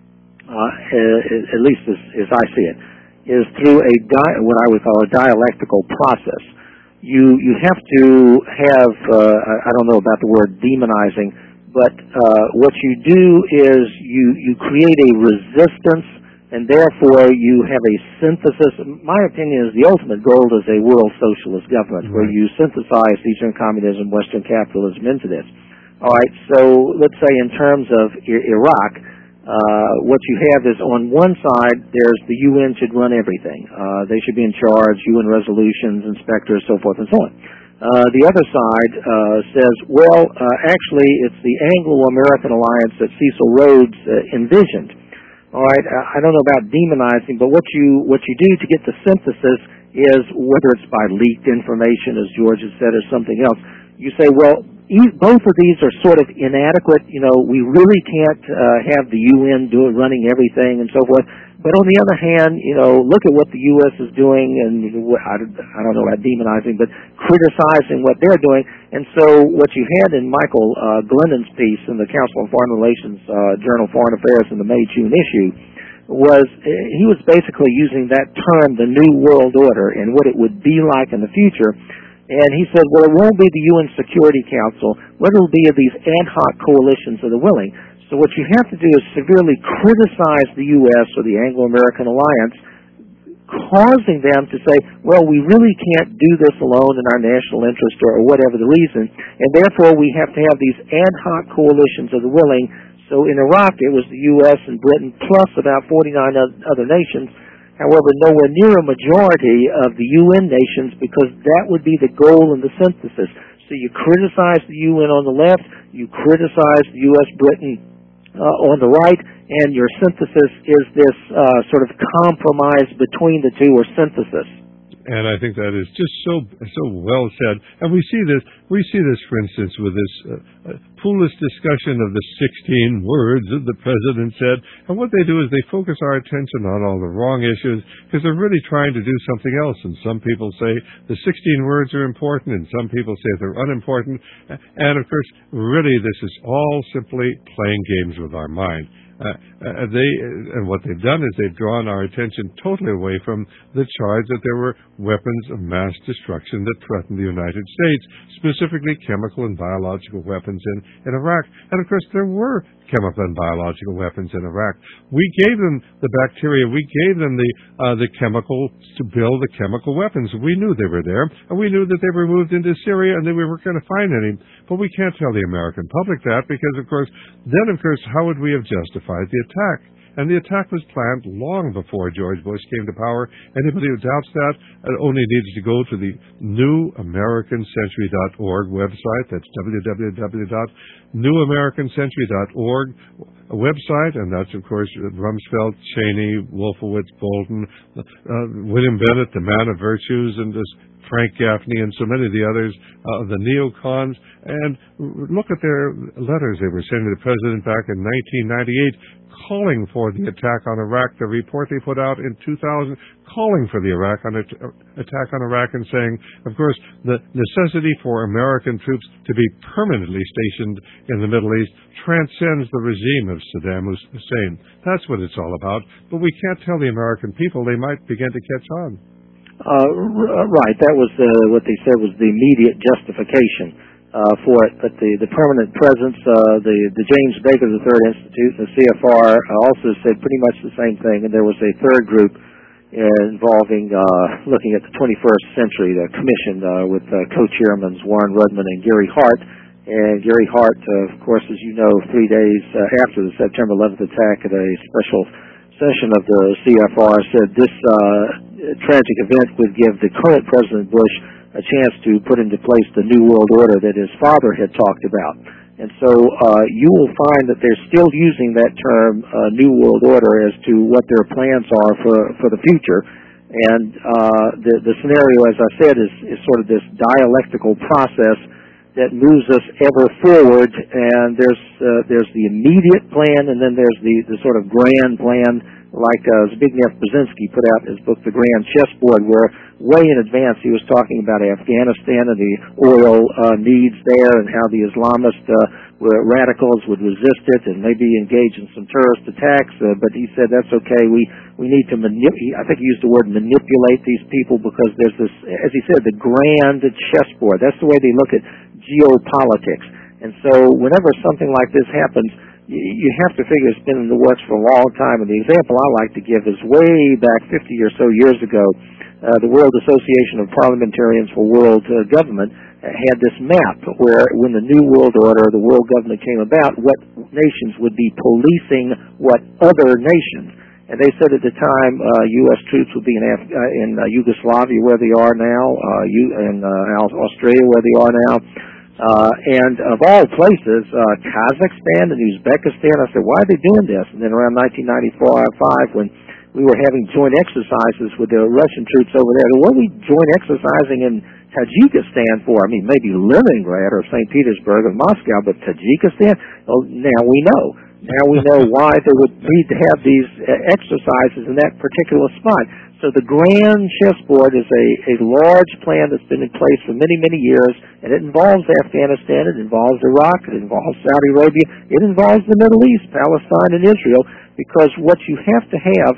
uh, at least as, as I see it, is through a di- what I would call a dialectical process. You you have to have uh, I don't know about the word demonizing, but uh, what you do is you you create a resistance, and therefore you have a synthesis. My opinion is the ultimate goal is a world socialist government, right, where you synthesize Eastern communism, Western capitalism into this. All right, so let's say in terms of I- Iraq, uh, what you have is on one side, there's the U N should run everything. Uh, they should be in charge, U N resolutions, inspectors, so forth and so on. Uh, the other side uh, says, well, uh, actually, it's the Anglo-American alliance that Cecil Rhodes uh, envisioned. All right, I don't know about demonizing, but what you what you do to get the synthesis is, whether it's by leaked information, as George has said, or something else, you say, well, e- both of these are sort of inadequate. You know, we really can't uh, have the U N do it, running everything and so forth. But on the other hand, you know, look at what the U S is doing, and I don't know about demonizing, but criticizing what they're doing. And so what you had in Michael uh, Glennon's piece in the Council on Foreign Relations uh, Journal Foreign Affairs in the May-June issue was he was basically using that term, the New World Order, and what it would be like in the future. And he said, well, it won't be the U N Security Council. What it will be are these ad hoc coalitions of the willing. So what you have to do is severely criticize the U S or the Anglo-American alliance, causing them to say, well, we really can't do this alone in our national interest, or, or whatever the reason, and therefore we have to have these ad hoc coalitions of the willing. So in Iraq, it was the U S and Britain plus about forty-nine other nations. However, nowhere near a majority of the U N nations, because that would be the goal in the synthesis. So you criticize the U N on the left, you criticize the U S, Britain Uh, on the right, and your synthesis is this uh, sort of compromise between the two, or synthesis. And I think that is just so so well said. And we see this, we see this, for instance, with this uh, uh, foolish discussion of the sixteen words that the president said. And what they do is they focus our attention on all the wrong issues, because they're really trying to do something else. And some people say the sixteen words are important, and some people say they're unimportant. And of course, really, this is all simply playing games with our mind. Uh, uh, they uh, and what they've done is they've drawn our attention totally away from the charge that there were weapons of mass destruction that threatened the United States, specifically chemical and biological weapons in, in Iraq. And of course, there were chemical and biological weapons in Iraq. We gave them the bacteria, we gave them the uh, the chemicals to build the chemical weapons. We knew they were there, and we knew that they were moved into Syria, and that we weren't going to find any. But we can't tell the American public that, because, of course, then, of course, how would we have justified the attack? And the attack was planned long before George Bush came to power. Anybody who doubts that only needs to go to the new american century dot org website. That's w w w dot new american century dot org website. And that's, of course, Rumsfeld, Cheney, Wolfowitz, Bolton, uh, William Bennett, the man of virtues, and this Frank Gaffney, and so many of the others, uh, the neocons. And look at their letters they were sending the president back in nineteen ninety-eight, calling for the attack on Iraq. The report they put out in two thousand, calling for the Iraq on at- attack on Iraq, and saying, of course, the necessity for American troops to be permanently stationed in the Middle East transcends the regime of Saddam Hussein. That's what it's all about. But we can't tell the American people. They might begin to catch on. Uh, r- right. That was uh, what they said was the immediate justification uh, for it. But the, the permanent presence, uh, the, the James Baker the Third Institute, the C F R, also said pretty much the same thing. And there was a third group involving uh, looking at the twenty-first century, the commission uh, with uh, co-chairmen Warren Rudman and Gary Hart. And Gary Hart, uh, of course, as you know, three days uh, after the September eleventh attack at a special session of the C F R, said this uh, tragic event would give the current President Bush a chance to put into place the New World Order that his father had talked about. And so uh, you will find that they're still using that term, uh, New World Order, as to what their plans are for, for the future. And uh, the, the scenario, as I said, is, is sort of this dialectical process that moves us ever forward. And there's uh, there's the immediate plan, and then there's the, the sort of grand plan, like uh, Zbigniew Brzezinski put out in his book, The Grand Chessboard, where way in advance he was talking about Afghanistan and the oil uh, needs there and how the Islamist uh, radicals would resist it and maybe engage in some terrorist attacks. Uh, but he said that's okay. We we need to manipulate. I think he used the word manipulate these people because there's this, as he said, the grand chessboard. That's the way they look at geopolitics. And so whenever something like this happens, you have to figure it's been in the works for a long time. And the example I like to give is way back fifty or so years ago, uh, the World Association of Parliamentarians for World uh, Government uh, had this map where when the New World Order, the world government came about, what nations would be policing what other nations. And they said at the time uh, U S troops would be in, Af- uh, in uh, Yugoslavia where they are now, uh, U- in uh, Australia where they are now. Uh, and of all places, uh, Kazakhstan and Uzbekistan, I said, why are they doing this? And then around nineteen ninety-five, when we were having joint exercises with the Russian troops over there, what are we joint exercising in Tajikistan for? I mean, maybe Leningrad or Saint Petersburg or Moscow, but Tajikistan? Well, now we know. Now we know why they would need to have these uh, exercises in that particular spot. So the grand chessboard is a, a large plan that's been in place for many, many years, and it involves Afghanistan, it involves Iraq, it involves Saudi Arabia, it involves the Middle East, Palestine, and Israel, because what you have to have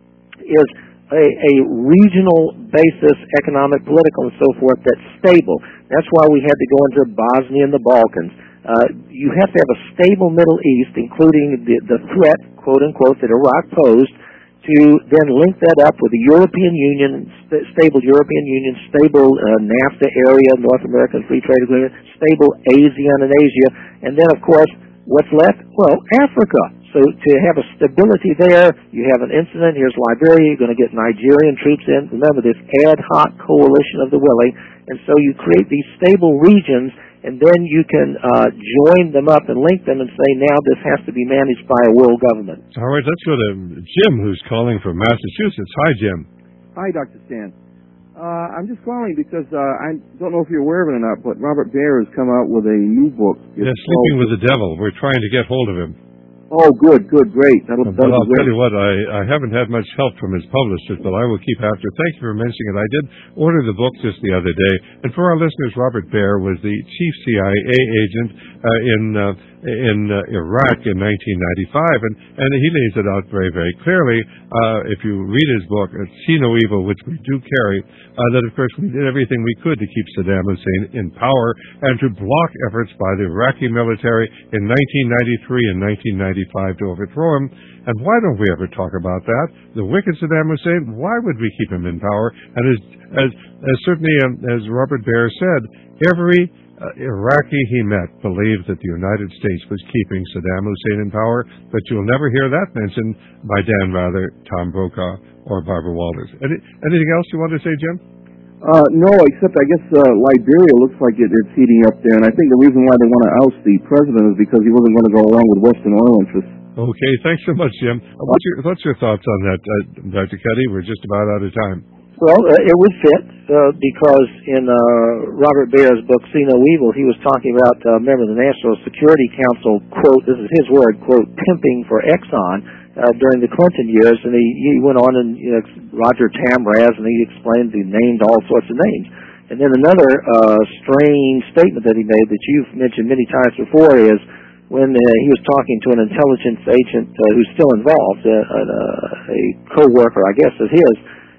is a, a regional basis, economic, political, and so forth, that's stable. That's why we had to go into Bosnia and the Balkans. Uh, you have to have a stable Middle East, including the, the threat, quote-unquote, that Iraq posed, to then link that up with the European Union, st- stable European Union, stable uh, NAFTA area, North American Free Trade Agreement, stable ASEAN and Asia, and then, of course, what's left? Well, Africa. So to have a stability there, you have an incident, here's Liberia, you're going to get Nigerian troops in. Remember this ad hoc coalition of the willing, and so you create these stable regions, and then you can uh, join them up and link them and say, now this has to be managed by a world government. All right, let's go to Jim, who's calling from Massachusetts. Hi, Jim. Hi, Doctor Stan. Uh, I'm just calling because uh, I don't know if you're aware of it or not, but Robert Baer has come out with a new book. It's yeah, Sleeping with the Devil. We're trying to get hold of him. Oh, good, good, great. That'll, well, that'll I'll be great. tell you what, I, I haven't had much help from his publishers, but I will keep after. Thank you for mentioning it. I did order the book just the other day. And for our listeners, Robert Baer was the chief C I A agent uh, in uh, in uh, Iraq in nineteen ninety-five, and, and he lays it out very, very clearly. Uh, if you read his book, See No Evil, which we do carry, uh, that, of course, we did everything we could to keep Saddam Hussein in power and to block efforts by the Iraqi military in nineteen ninety-three and nineteen ninety-five to overthrow him. And why don't we ever talk about that? The wicked Saddam Hussein, why would we keep him in power? And as, as, as certainly um, as Robert Baer said, every uh, Iraqi he met believed that the United States was keeping Saddam Hussein in power, but you'll never hear that mentioned by Dan Rather, Tom Brokaw, or Barbara Walters. Any, anything else you want to say, Jim? Uh, no, except I guess uh, Liberia looks like it, it's heating up there, and I think the reason why they want to oust the president is because he wasn't going to go along with Western oil interests. Okay, thanks so much, Jim. What's your, what's your thoughts on that, uh, Doctor Cuddy? We're just about out of time. Well, uh, it would fit uh, because in uh, Robert Baer's book, See No Evil, he was talking about, uh, remember, the National Security Council, quote, this is his word, quote, pimping for Exxon uh, during the Clinton years, and he, he went on and, you know, Roger Tamraz, and he explained, he named all sorts of names. And then another uh, strange statement that he made that you've mentioned many times before is when uh, he was talking to an intelligence agent uh, who's still involved, uh, uh, a co-worker, I guess, of his,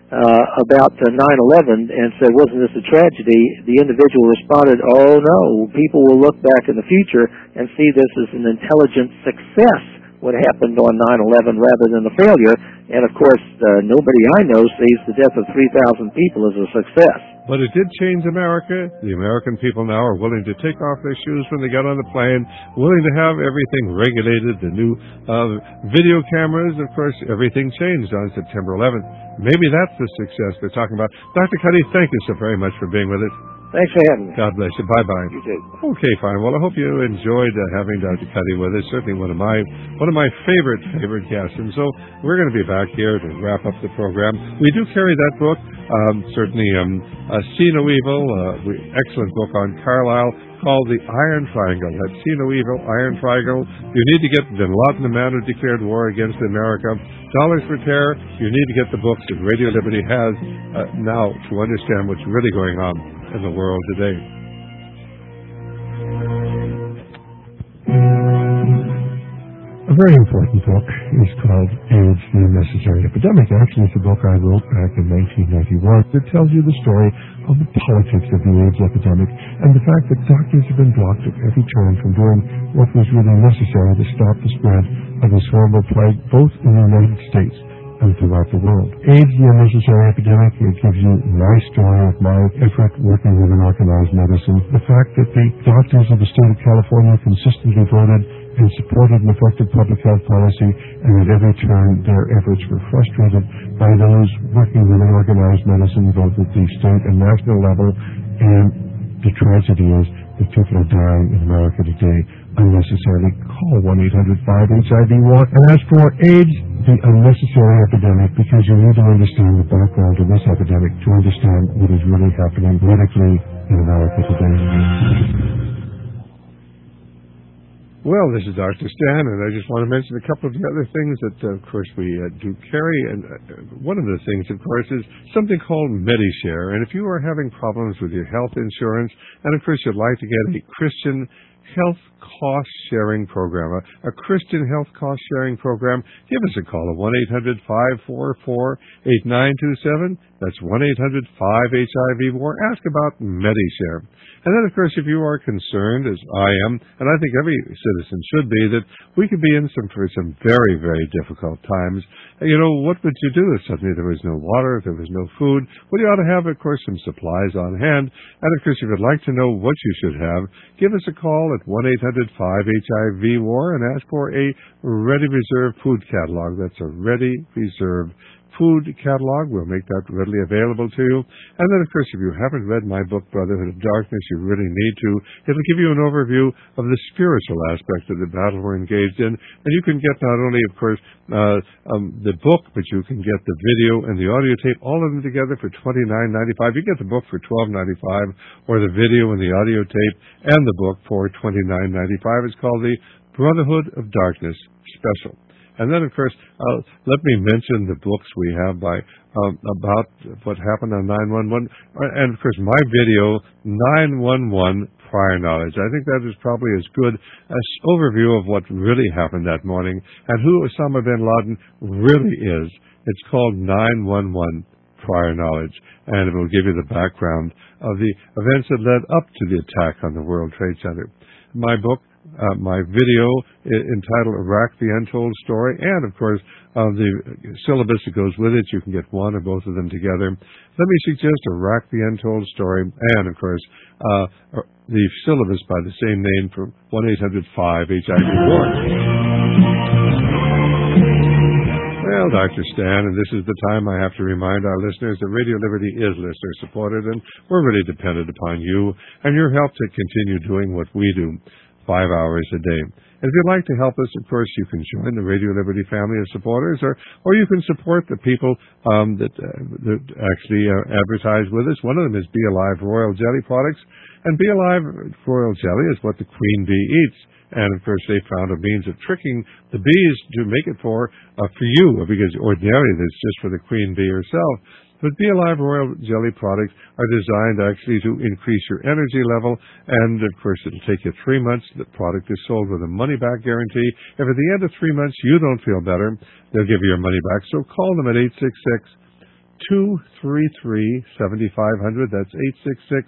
uh, about uh, nine eleven and said, wasn't this a tragedy? The individual responded, oh no, people will look back in the future and see this as an intelligent success, what happened on nine eleven rather than a failure. And of course, uh, nobody I know sees the death of three thousand people as a success. But it did change America. The American people now are willing to take off their shoes when they get on the plane, willing to have everything regulated, the new uh, video cameras. Of course, everything changed on September eleventh. Maybe that's the success they're talking about. Doctor Cuddy, thank you so very much for being with us. Thanks for having me. God bless you. Bye-bye. You too. Okay, fine. Well, I hope you enjoyed uh, having Doctor Cuddy with us. Certainly one of my one of my favorite, favorite guests. And so we're going to be back here to wrap up the program. We do carry that book, um, certainly um, uh, See No Evil, uh, excellent book on Carlyle called The Iron Triangle. That's See No Evil, Iron Triangle. You need to get Bin Laden, the man who declared war against America. Dollars for Terror. You need to get the books that Radio Liberty has uh, now to understand what's really going on in the world today. A very important book is called AIDS, the Unnecessary Epidemic. Actually, it's a book I wrote back in nineteen ninety-one that tells you the story of the politics of the AIDS epidemic and the fact that doctors have been blocked at every turn from doing what was really necessary to stop the spread of this horrible plague, both in the United States and throughout the world. AIDS, the Unnecessary Epidemic, it gives you my story of my effort working with an organized medicine. The fact that the doctors of the state of California consistently voted and supported an effective public health policy, and at every turn their efforts were frustrated by those working with an organized medicine, both at the state and national level. And the tragedy is that people are dying in America today unnecessarily. Call one eight hundred five H I V war and ask for AIDS, the unnecessary epidemic, because you need to understand the background of this epidemic to understand what is really happening politically in America today. Well, this is Doctor Stan, and I just want to mention a couple of the other things that, uh, of course, we uh, do carry. And uh, one of the things, of course, is something called MediShare. And if you are having problems with your health insurance, and, of course, you'd like to get a Christian health cost-sharing program, a, a Christian health cost-sharing program, give us a call at one eight hundred five four four eight nine two seven. That's one eight hundred five H I V war. Ask about MediShare. And then, of course, if you are concerned, as I am, and I think every citizen should be, that we could be in some for some very, very difficult times. You know, what would you do if suddenly there was no water, if there was no food? Well, you ought to have, of course, some supplies on hand. And, of course, if you'd like to know what you should have, give us a call at one eight hundred five H I V war and ask for a Ready Reserve food catalog. That's a Ready Reserve food catalog. We'll make that readily available to you. And then, of course, if you haven't read my book, Brotherhood of Darkness, you really need to. It'll give you an overview of the spiritual aspect of the battle we're engaged in. And you can get not only, of course, uh, um, the book, but you can get the video and the audio tape, all of them together for twenty-nine ninety-five. You get the book for twelve ninety-five, or the video and the audio tape and the book for twenty-nine ninety-five. It's called the Brotherhood of Darkness Special. And then, of course, uh, let me mention the books we have by um, about what happened on nine one one. And, of course, my video, nine one one Prior Knowledge. I think that is probably as good an overview of what really happened that morning and who Osama bin Laden really is. It's called nine one one Prior Knowledge, and it will give you the background of the events that led up to the attack on the World Trade Center. My book, Uh, my video entitled Iraq, the Untold Story, and, of course, uh, the syllabus that goes with it. You can get one or both of them together. Let me suggest Iraq, the Untold Story, and, of course, uh, the syllabus by the same name for one eight hundred five H I V war. Well, Doctor Stan, and this is the time I have to remind our listeners that Radio Liberty is listener-supported, and we're really dependent upon you and your help to continue doing what we do. Five hours a day. And if you'd like to help us, of course, you can join the Radio Liberty family of supporters, or or you can support the people um, that, uh, that actually uh, advertise with us. One of them is Be Alive Royal Jelly Products, and Be Alive Royal Jelly is what the queen bee eats. And, of course, they found a means of tricking the bees to make it for uh, for you, because ordinarily it's just for the queen bee herself. But Be Alive Royal Jelly products are designed actually to increase your energy level, and, of course, it'll take you three months. The product is sold with a money-back guarantee. If at the end of three months you don't feel better, they'll give you your money back. So call them at eight six six, two three three, seven five zero zero. That's eight six six,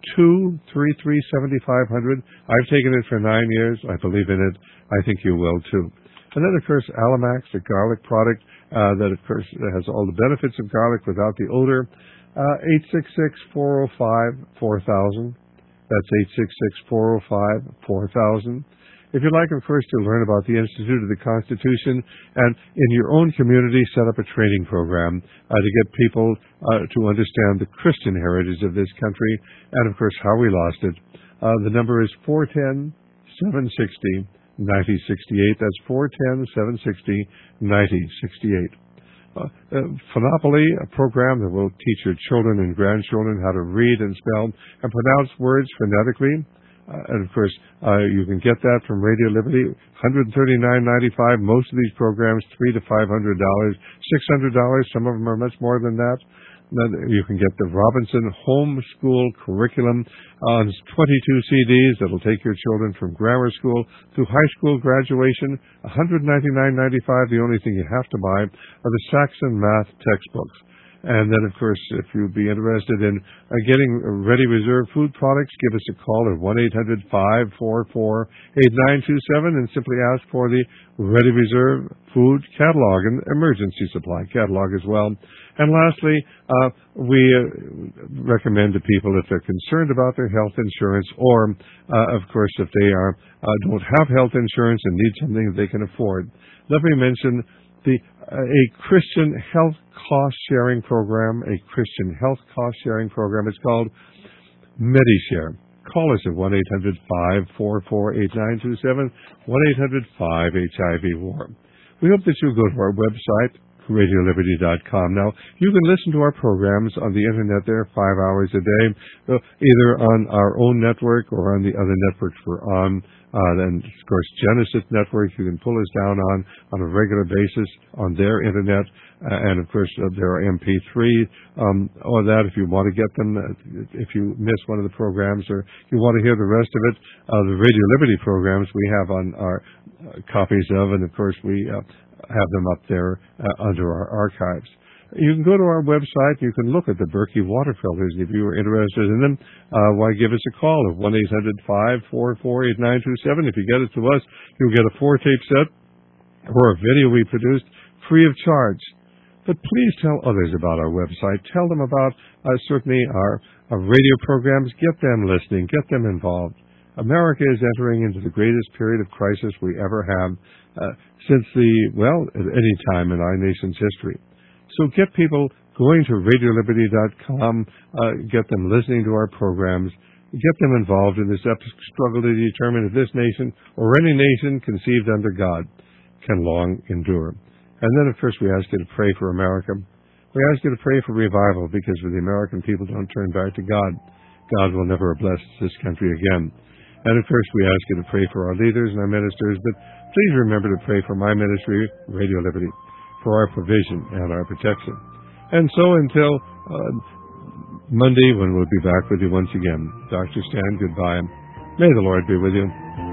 two three three, seven five zero zero. I've taken it for nine years. I believe in it. I think you will too. And then, of course, Alamax, a garlic product uh, that, of course, has all the benefits of garlic without the odor. Uh, eight six six, four oh five, four thousand. That's eight six six, four oh five, four thousand. If you'd like, of course, to learn about the Institute of the Constitution and in your own community set up a training program uh, to get people uh, to understand the Christian heritage of this country and, of course, how we lost it, uh, the number is four one zero, seven six zero, nine zero six eight. That's four one zero, seven six zero, nine zero six eight. Uh, uh, Phonopoly, a program that will teach your children and grandchildren how to read and spell and pronounce words phonetically. Uh, and, of course, uh, you can get that from Radio Liberty, one hundred thirty-nine ninety-five. Most of these programs, three to five hundred dollars, six hundred dollars. Some of them are much more than that. Then you can get the Robinson Homeschool Curriculum on twenty-two C Ds that'll take your children from grammar school through high school graduation. one hundred ninety-nine ninety-five. The only thing you have to buy are the Saxon Math textbooks. And then, of course, if you'd be interested in uh, getting Ready Reserve food products, give us a call at one eight hundred, five four four, eight nine two seven and simply ask for the Ready Reserve food catalog and emergency supply catalog as well. And lastly, uh, we uh, recommend to people if they're concerned about their health insurance or, uh, of course, if they are uh, don't have health insurance and need something that they can afford, let me mention the uh, a Christian health cost-sharing program, a Christian health cost-sharing program. It's called MediShare. Call us at one eight hundred, five four four, eight nine two seven, one eight hundred, five H I V war. We hope that you'll go to our website, radio liberty dot com. Now, you can listen to our programs on the Internet there five hours a day, either on our own network or on the other networks we're on. Uh, and, of course, Genesis Network, you can pull us down on on a regular basis on their Internet. Uh, and, of course, uh, there are M P three um, or that if you want to get them, uh, if you miss one of the programs or you want to hear the rest of it. Uh, the Radio Liberty programs we have on our uh, copies of, and, of course, we uh, have them up there uh, under our archives. You can go to our website. You can look at the Berkey water filters. If you are interested in them, uh, why give us a call at one eight hundred, five four four, eight nine two seven. If you get it to us, you'll get a four-tape set or a video we produced free of charge. But please tell others about our website. Tell them about uh, certainly our, our radio programs. Get them listening. Get them involved. America is entering into the greatest period of crisis we ever have uh, since the, well, at any time in our nation's history. So get people going to radio liberty dot com, uh, get them listening to our programs, get them involved in this epic struggle to determine if this nation or any nation conceived under God can long endure. And then, of course, we ask you to pray for America. We ask you to pray for revival because if the American people don't turn back to God, God will never bless this country again. And, of course, we ask you to pray for our leaders and our ministers, but please remember to pray for my ministry, Radio Liberty, for our provision and our protection. And so until uh, Monday, when we'll be back with you once again, Doctor Stan, goodbye. May the Lord be with you.